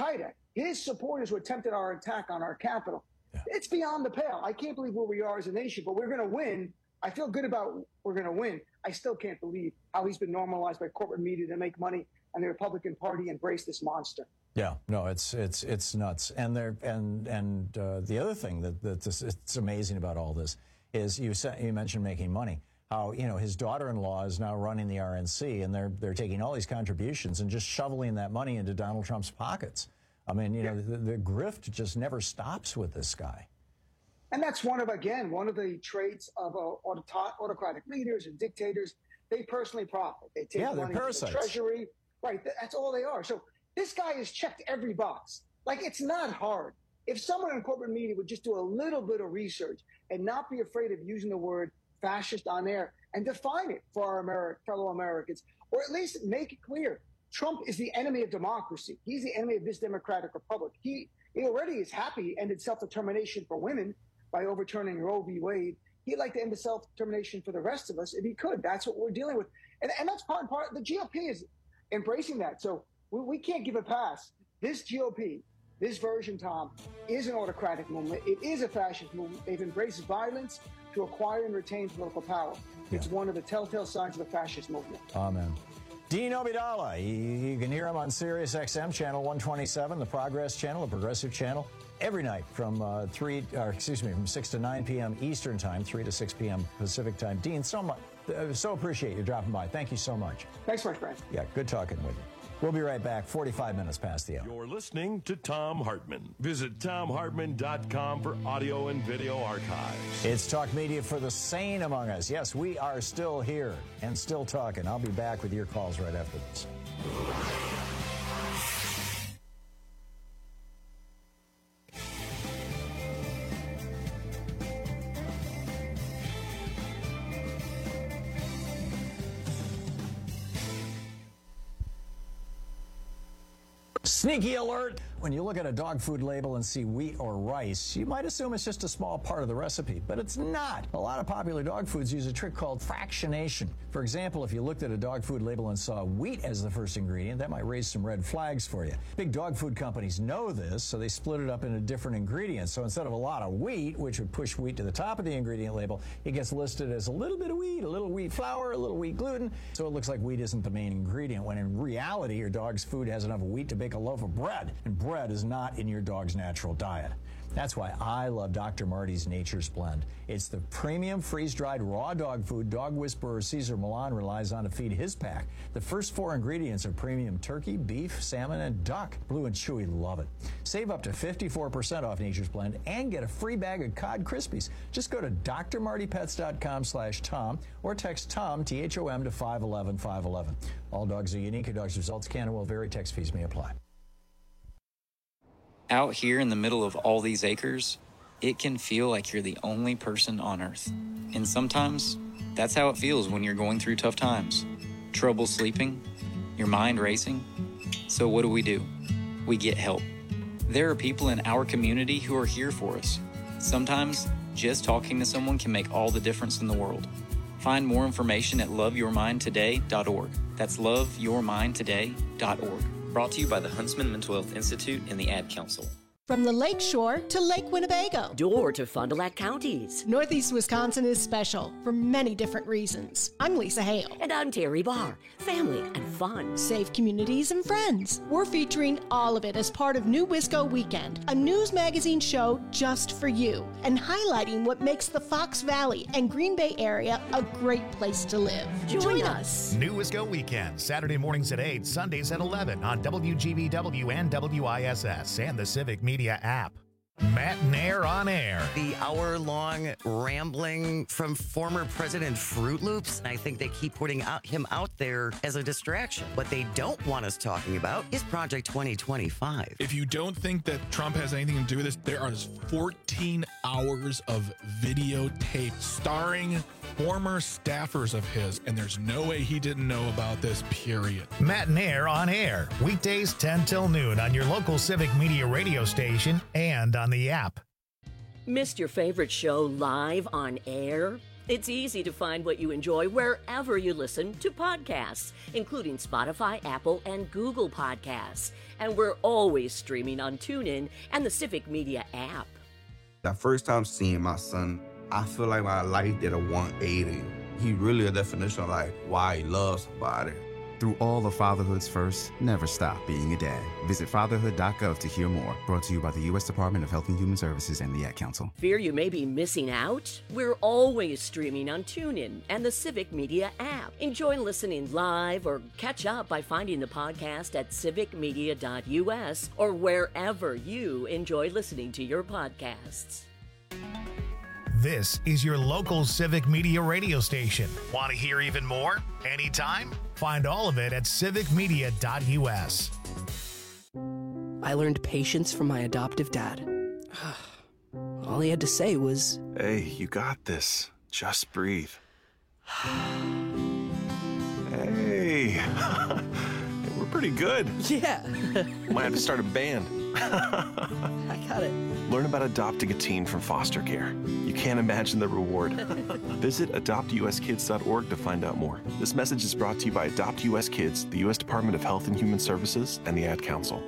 his supporters who attempted our attack on our Capitol. Yeah. It's beyond the pale. I can't believe where we are as a nation, but we're going to win. I feel good about we're going to win. I still can't believe how he's been normalized by corporate media to make money, and the Republican Party embrace this monster. Yeah, no, it's it's it's nuts. And there and and uh, the other thing that that's it's amazing about all this is you said, you mentioned making money. How, you know, his daughter-in-law is now running the R N C, and they're they're taking all these contributions and just shoveling that money into Donald Trump's pockets. I mean, you know, the, the grift just never stops with this guy. And that's one of, again, one of the traits of uh, autot- autocratic leaders and dictators. They personally profit. They take yeah, money from the Treasury. Right, that's all they are. So this guy has checked every box. Like, it's not hard. If someone in corporate media would just do a little bit of research and not be afraid of using the word fascist on air and define it for our Ameri- fellow Americans, or at least make it clear, Trump is the enemy of democracy. He's the enemy of this democratic republic. He, he already is happy he ended self-determination for women by overturning Roe v. Wade. He'd like to end the self-determination for the rest of us if he could. That's what we're dealing with. And, and that's part and part. The G O P is embracing that. So we, we can't give a pass. This G O P, this version, Tom, is an autocratic movement. It is a fascist movement. They've embraced violence to acquire and retain political power. Yeah. It's one of the telltale signs of the fascist movement. Amen. Dean Obeidallah, you, you can hear him on Sirius X M channel one twenty-seven, the Progress channel, the Progressive channel, every night from uh, three, or excuse me, from six to nine p.m. Eastern time, three to six p.m. Pacific time. Dean, so much, uh, so appreciate you dropping by. Thank you so much. Thanks, my friend. Yeah, good talking with you. We'll be right back, forty-five minutes past the hour. You're listening to Thom Hartmann. Visit Thom Hartmann dot com for audio and video archives. It's Talk Media for the sane among us. Yes, we are still here and still talking. I'll be back with your calls right after this. Sneaky alert! When you look at a dog food label and see wheat or rice, you might assume it's just a small part of the recipe, but it's not. A lot of popular dog foods use a trick called fractionation. For example, if you looked at a dog food label and saw wheat as the first ingredient, that might raise some red flags for you. Big dog food companies know this, so they split it up into different ingredients. So instead of a lot of wheat, which would push wheat to the top of the ingredient label, it gets listed as a little bit of wheat, a little wheat flour, a little wheat gluten, so it looks like wheat isn't the main ingredient, when in reality, your dog's food has enough wheat to bake a loaf of bread, and bread is not in your dog's natural diet. That's why I love Doctor Marty's Nature's Blend. It's the premium freeze-dried raw dog food dog whisperer Cesar Millan relies on to feed his pack. The first four ingredients are premium turkey, beef, salmon, and duck. Blue and Chewy love it. Save up to fifty-four percent off Nature's Blend and get a free bag of Cod Krispies. Just go to D R Marty Pets dot com slash Tom or text Tom, T H O M, to five one one five one one. All dogs are unique. A dog's results can and will vary. Text fees may apply. Out here in the middle of all these acres, it can feel like you're the only person on Earth. And sometimes, that's how it feels when you're going through tough times. Trouble sleeping, your mind racing. So what do we do? We get help. There are people in our community who are here for us. Sometimes, just talking to someone can make all the difference in the world. Find more information at love your mind today dot org. That's love your mind today dot org. Brought to you by the Huntsman Mental Health Institute and the Ad Council. From the Lake Shore to Lake Winnebago. Door to Fond du Lac counties. Northeast Wisconsin is special for many different reasons. I'm Lisa Hale. And I'm Terry Barr. Family and fun. Safe communities and friends. We're featuring all of it as part of New Wisco Weekend, a news magazine show just for you, and highlighting what makes the Fox Valley and Green Bay area a great place to live. Join, Join us. New Wisco Weekend, Saturday mornings at eight, Sundays at eleven on W G B W and W I S S and the Civic Media app. Matt Nair on air. The hour-long rambling from former President Fruit Loops. I think they keep putting out him out there as a distraction. What they don't want us talking about is Project twenty twenty-five. If you don't think that Trump has anything to do with this, there are fourteen hours of videotape starring former staffers of his, and there's no way he didn't know about this, period. Matt Nair on air. Weekdays ten till noon on your local Civic Media radio station and on the app. Missed your favorite show live on air? It's easy to find what you enjoy wherever you listen to podcasts, including Spotify, Apple, and Google Podcasts. And we're always streaming on TuneIn and the Civic Media app. The first time seeing my son, I feel like my life did a one eighty. He really a definition of like why he loves somebody. Through all of fatherhood's first, never stop being a dad. Visit fatherhood dot gov to hear more. Brought to you by the U S Department of Health and Human Services and the Ad Council. Fear you may be missing out? We're always streaming on TuneIn and the Civic Media app. Enjoy listening live or catch up by finding the podcast at civic media dot U S or wherever you enjoy listening to your podcasts. This is your local Civic Media radio station. Want to hear even more? Anytime? Find all of it at civic media dot U S. I learned patience from my adoptive dad. All he had to say was, "Hey, you got this. Just breathe." Hey, we're pretty good. Yeah. Might have to start a band. I got it. Learn about adopting a teen from foster care. You can't imagine the reward. Visit adopt U S kids dot org to find out more. This message is brought to you by Adopt U S Kids, the U S Department of Health and Human Services, and the Ad Council.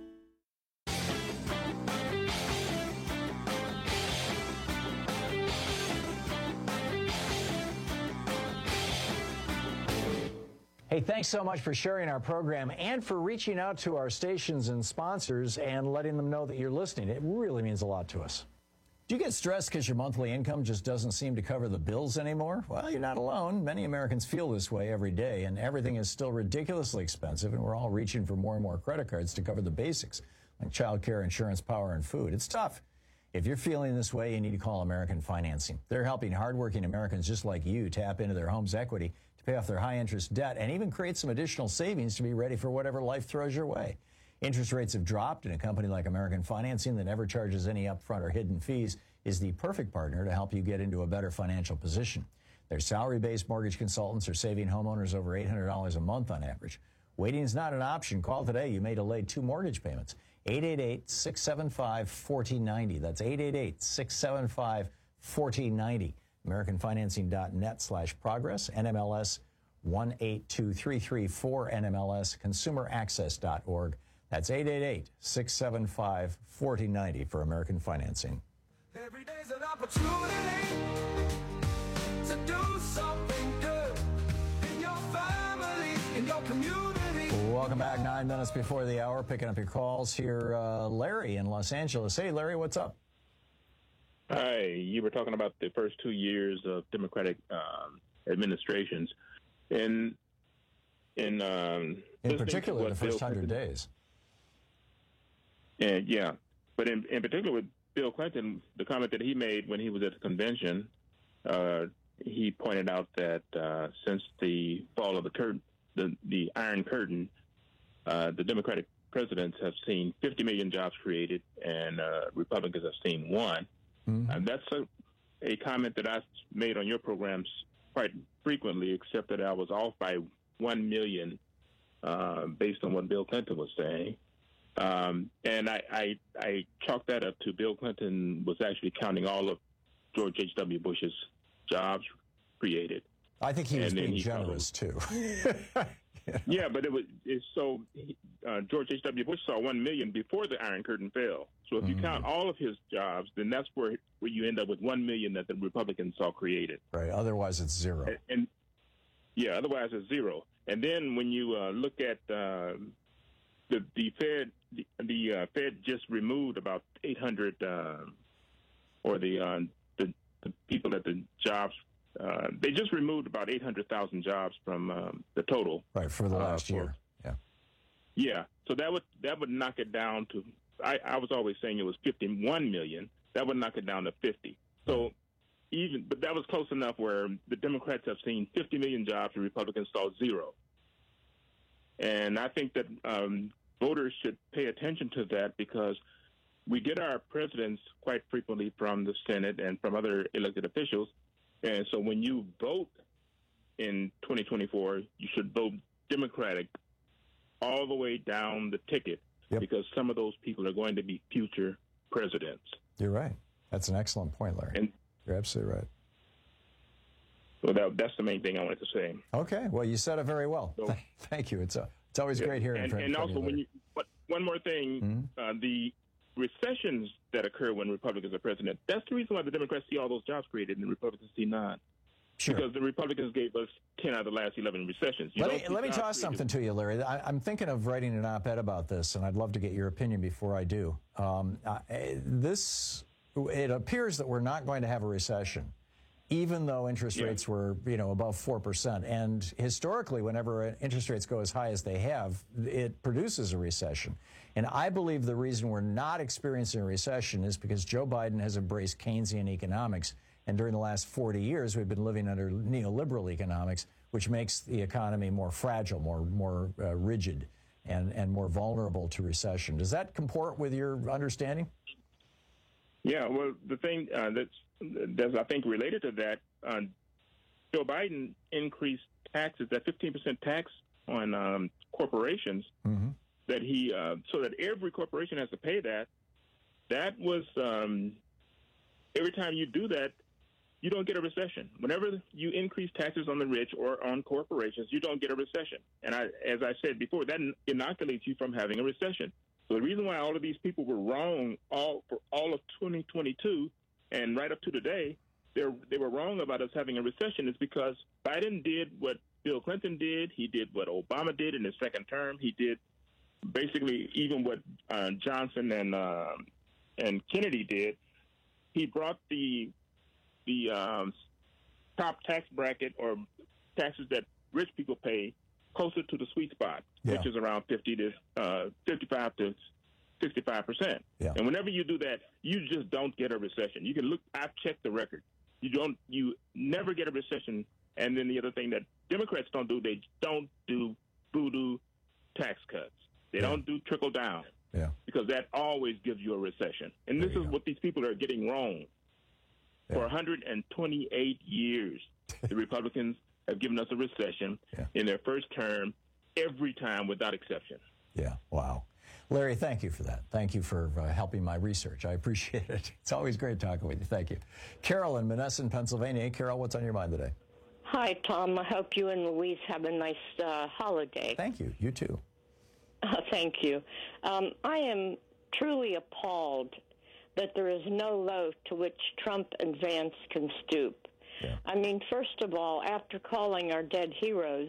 Hey, thanks so much for sharing our program and for reaching out to our stations and sponsors and letting them know that you're listening. It really means a lot to us. Do you get stressed because your monthly income just doesn't seem to cover the bills anymore? Well, you're not alone. Many Americans feel this way every day, and everything is still ridiculously expensive, and we're all reaching for more and more credit cards to cover the basics, like childcare, insurance, power, and food. It's tough. If you're feeling this way, you need to call American Financing. They're helping hardworking Americans just like you tap into their home's equity to pay off their high-interest debt and even create some additional savings to be ready for whatever life throws your way. Interest rates have dropped, and a company like American Financing that never charges any upfront or hidden fees is the perfect partner to help you get into a better financial position. Their salary-based mortgage consultants are saving homeowners over eight hundred dollars a month on average. Waiting is not an option. Call today. You may delay two mortgage payments. eight eight eight, six seven five, one four nine zero. That's eight eight eight, six seven five, one four nine zero. American Financing dot net slash progress. N M L S one eight two three three four N M L S. Consumer Access dot org. That's eight eight eight, six seven five, one four nine zero for American Financing. Every day's an opportunity to do something good in your family, in your community. Welcome back. Nine minutes before the hour. Picking up your calls here. Uh, Larry in Los Angeles. Hey, Larry, what's up? Hi. You were talking about the first two years of Democratic um, administrations. In, in, um, in particular, the first hundred days. And, yeah. But in, in particular with Bill Clinton, the comment that he made when he was at the convention, uh, he pointed out that uh, since the fall of the curtain, the, the Iron Curtain, uh, the Democratic presidents have seen fifty million jobs created, and uh, Republicans have seen one. Mm-hmm. And that's a, a comment that I made on your programs quite frequently, except that I was off by one million uh, based on what Bill Clinton was saying. Um, and I, I, I chalked that up to Bill Clinton was actually counting all of George H W. Bush's jobs created. I think he was being he generous, too. yeah. yeah, but it was it's so uh, George H W. Bush saw one million before the Iron Curtain fell. So if mm-hmm. you count all of his jobs, then that's where, where you end up with one million that the Republicans saw created. Right. Otherwise, it's zero. And, and yeah, otherwise it's zero. And then when you uh, look at uh, the the Fed, the, the uh, Fed just removed about eight hundred, uh, or the, uh, the the people at the jobs. Uh, they just removed about eight hundred thousand jobs from um, the total. Right, for the last uh, for, year. Yeah. Yeah. So that would that would knock it down to. I, I was always saying it was fifty-one million. That would knock it down to fifty. So even, but that was close enough where the Democrats have seen fifty million jobs and Republicans saw zero. And I think that um, voters should pay attention to that because we get our presidents quite frequently from the Senate and from other elected officials. And so when you vote in twenty twenty-four, you should vote Democratic all the way down the ticket yep. because some of those people are going to be future presidents. You're right. That's an excellent point, Larry. And, You're absolutely right. So that, that's the main thing I wanted to say. Okay. Well, you said it very well. So, Thank you. It's a, it's always yeah. great hearing and, from, and from also, you, when you, but one more thing, mm-hmm. uh, the recessions that occur when Republicans are president, that's the reason why the Democrats see all those jobs created and the Republicans see none. Sure. Because the Republicans gave us ten out of the last eleven recessions. You let me, let me jobs toss created. something to you, Larry. I, I'm thinking of writing an op-ed about this, and I'd love to get your opinion before I do. Um, uh, this, it appears that we're not going to have a recession, even though interest Yeah. rates were, you know, above four percent. And historically, whenever interest rates go as high as they have, it produces a recession. And I believe the reason we're not experiencing a recession is because Joe Biden has embraced Keynesian economics. And during the last forty years, we've been living under neoliberal economics, which makes the economy more fragile, more more uh, rigid, and, and more vulnerable to recession. Does that comport with your understanding? Yeah, well, the thing uh, that's, that's, I think, related to that, uh, Joe Biden increased taxes, that fifteen percent tax on um, corporations, mm-hmm. that he, uh, so that every corporation has to pay that. That was, um, every time you do that, you don't get a recession. Whenever you increase taxes on the rich or on corporations, you don't get a recession. And I, as I said before, that inoculates you from having a recession. So the reason why all of these people were wrong all for all of twenty twenty-two and right up to today, they they were wrong about us having a recession is because Biden did what Bill Clinton did. He did what Obama did in his second term. He did basically even what uh, Johnson and uh, and Kennedy did. He brought the the um, top tax bracket or taxes that rich people pay closer to the sweet spot, yeah. which is around fifty to uh, fifty-five to sixty-five percent. Yeah. And whenever you do that, you just don't get a recession. You can look. I've checked the record. You don't. You never get a recession. And then the other thing that Democrats don't do, they don't do voodoo tax cuts. They yeah. don't do trickle down. Yeah. Because that always gives you a recession. And this is go. what these people are getting wrong. Yeah. For one hundred twenty-eight years, the Republicans have given us a recession yeah. in their first term every time without exception. Yeah, wow. Larry, thank you for that. Thank you for uh, helping my research. I appreciate it. It's always great talking with you. Thank you. Carol in Monessen, Pennsylvania. Hey, Carol, what's on your mind today? Hi, Tom. I hope you and Louise have a nice uh, holiday. Thank you. You too. Uh, thank you. Um, I am truly appalled that there is no low to which Trump and Vance can stoop. Yeah. I mean, first of all, after calling our dead heroes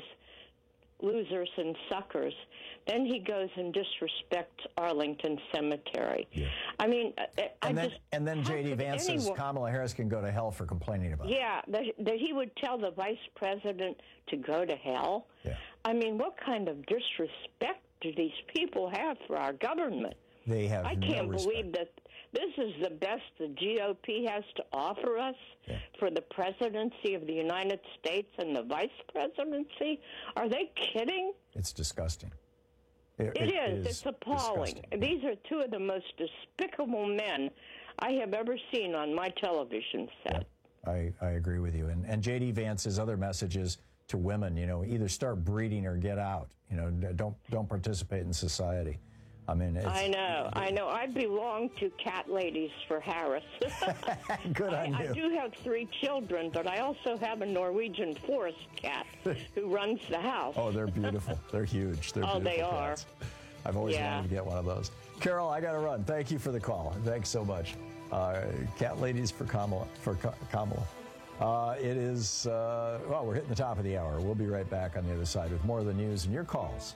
losers and suckers, then he goes and disrespects Arlington Cemetery. Yeah. I mean, I, and I then, just... And then J D Vance says anyone, Kamala Harris can go to hell for complaining about yeah, it. Yeah, that, that he would tell the vice president to go to hell. Yeah. I mean, what kind of disrespect do these people have for our government? They have I no can't respect. believe that this is the best the G O P has to offer us yeah. for the presidency of the United States and the vice presidency. Are they kidding? It's disgusting. It, it, it is. is. It's appalling. Disgusting. These are two of the most despicable men I have ever seen on my television set. Yeah, I, I agree with you. And, and J D Vance's other messages to women, you know, either start breeding or get out. You know, don't don't participate in society. I mean, it's, I know, I know. I belong to Cat Ladies for Harris. Good on I, you. I do have three children, but I also have a Norwegian forest cat who runs the house. Oh, they're beautiful. They're huge. They're oh, beautiful they cats. are. I've always yeah. wanted to get one of those. Carol, I got to run. Thank you for the call. Thanks so much. Uh, Cat Ladies for Kamala. For Kamala. Uh, it is, uh, well, we're hitting the top of the hour. We'll be right back on the other side with more of the news and your calls.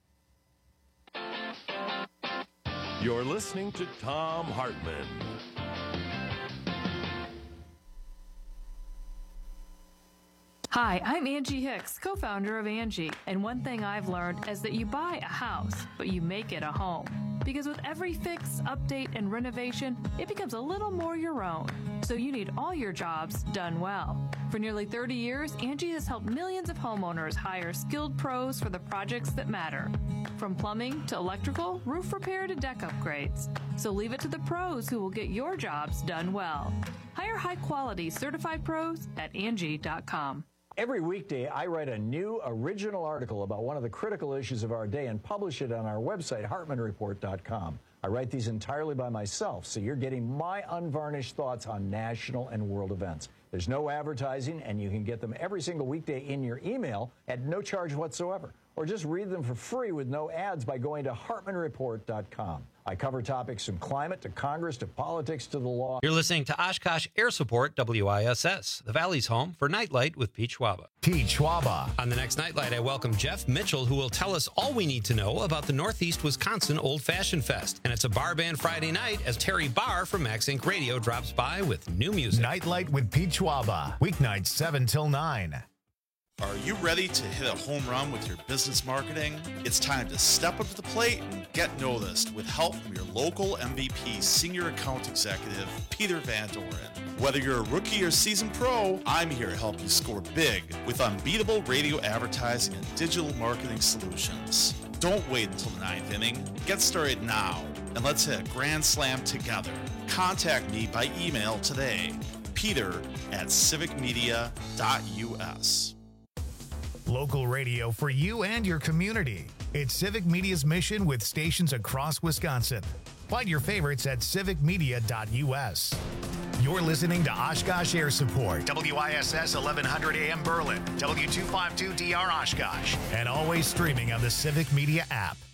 You're listening to Thom Hartmann. Hi, I'm Angie Hicks, co-founder of Angie, and one thing I've learned is that you buy a house, but you make it a home. Because with every fix, update, and renovation, it becomes a little more your own. So you need all your jobs done well. For nearly thirty years, Angie has helped millions of homeowners hire skilled pros for the projects that matter. From plumbing to electrical, roof repair to deck upgrades. So leave it to the pros who will get your jobs done well. Hire high-quality certified pros at Angie dot com. Every weekday, I write a new original article about one of the critical issues of our day and publish it on our website, Hartmann Report dot com. I write these entirely by myself, so you're getting my unvarnished thoughts on national and world events. There's no advertising, and you can get them every single weekday in your email at no charge whatsoever. Or just read them for free with no ads by going to hartman report dot com. I cover topics from climate to Congress to politics to the law. You're listening to Oshkosh Air Support W I S S, the Valley's home for Nightlight with Pete Schwaba. Pete Schwaba. On the next Nightlight, I welcome Jeff Mitchell, who will tell us all we need to know about the Northeast Wisconsin Old Fashioned Fest. And it's a bar band Friday night as Terry Barr from Max Inc Radio drops by with new music. Nightlight with Pete Schwaba. Weeknights seven till nine. Are you ready to hit a home run with your business marketing? It's time to step up to the plate and get noticed with help from your local M V P Senior Account Executive, Peter Van Doren. Whether you're a rookie or seasoned pro, I'm here to help you score big with unbeatable radio advertising and digital marketing solutions. Don't wait until the ninth inning. Get started now, and let's hit a grand slam together. Contact me by email today, peter at civic media dot u s. Local radio for you and your community. It's Civic Media's mission with stations across Wisconsin. Find your favorites at civic media dot u s. You're listening to Oshkosh Air Support, W I S S eleven hundred A M Berlin, W two fifty-two D R Oshkosh, and always streaming on the Civic Media app.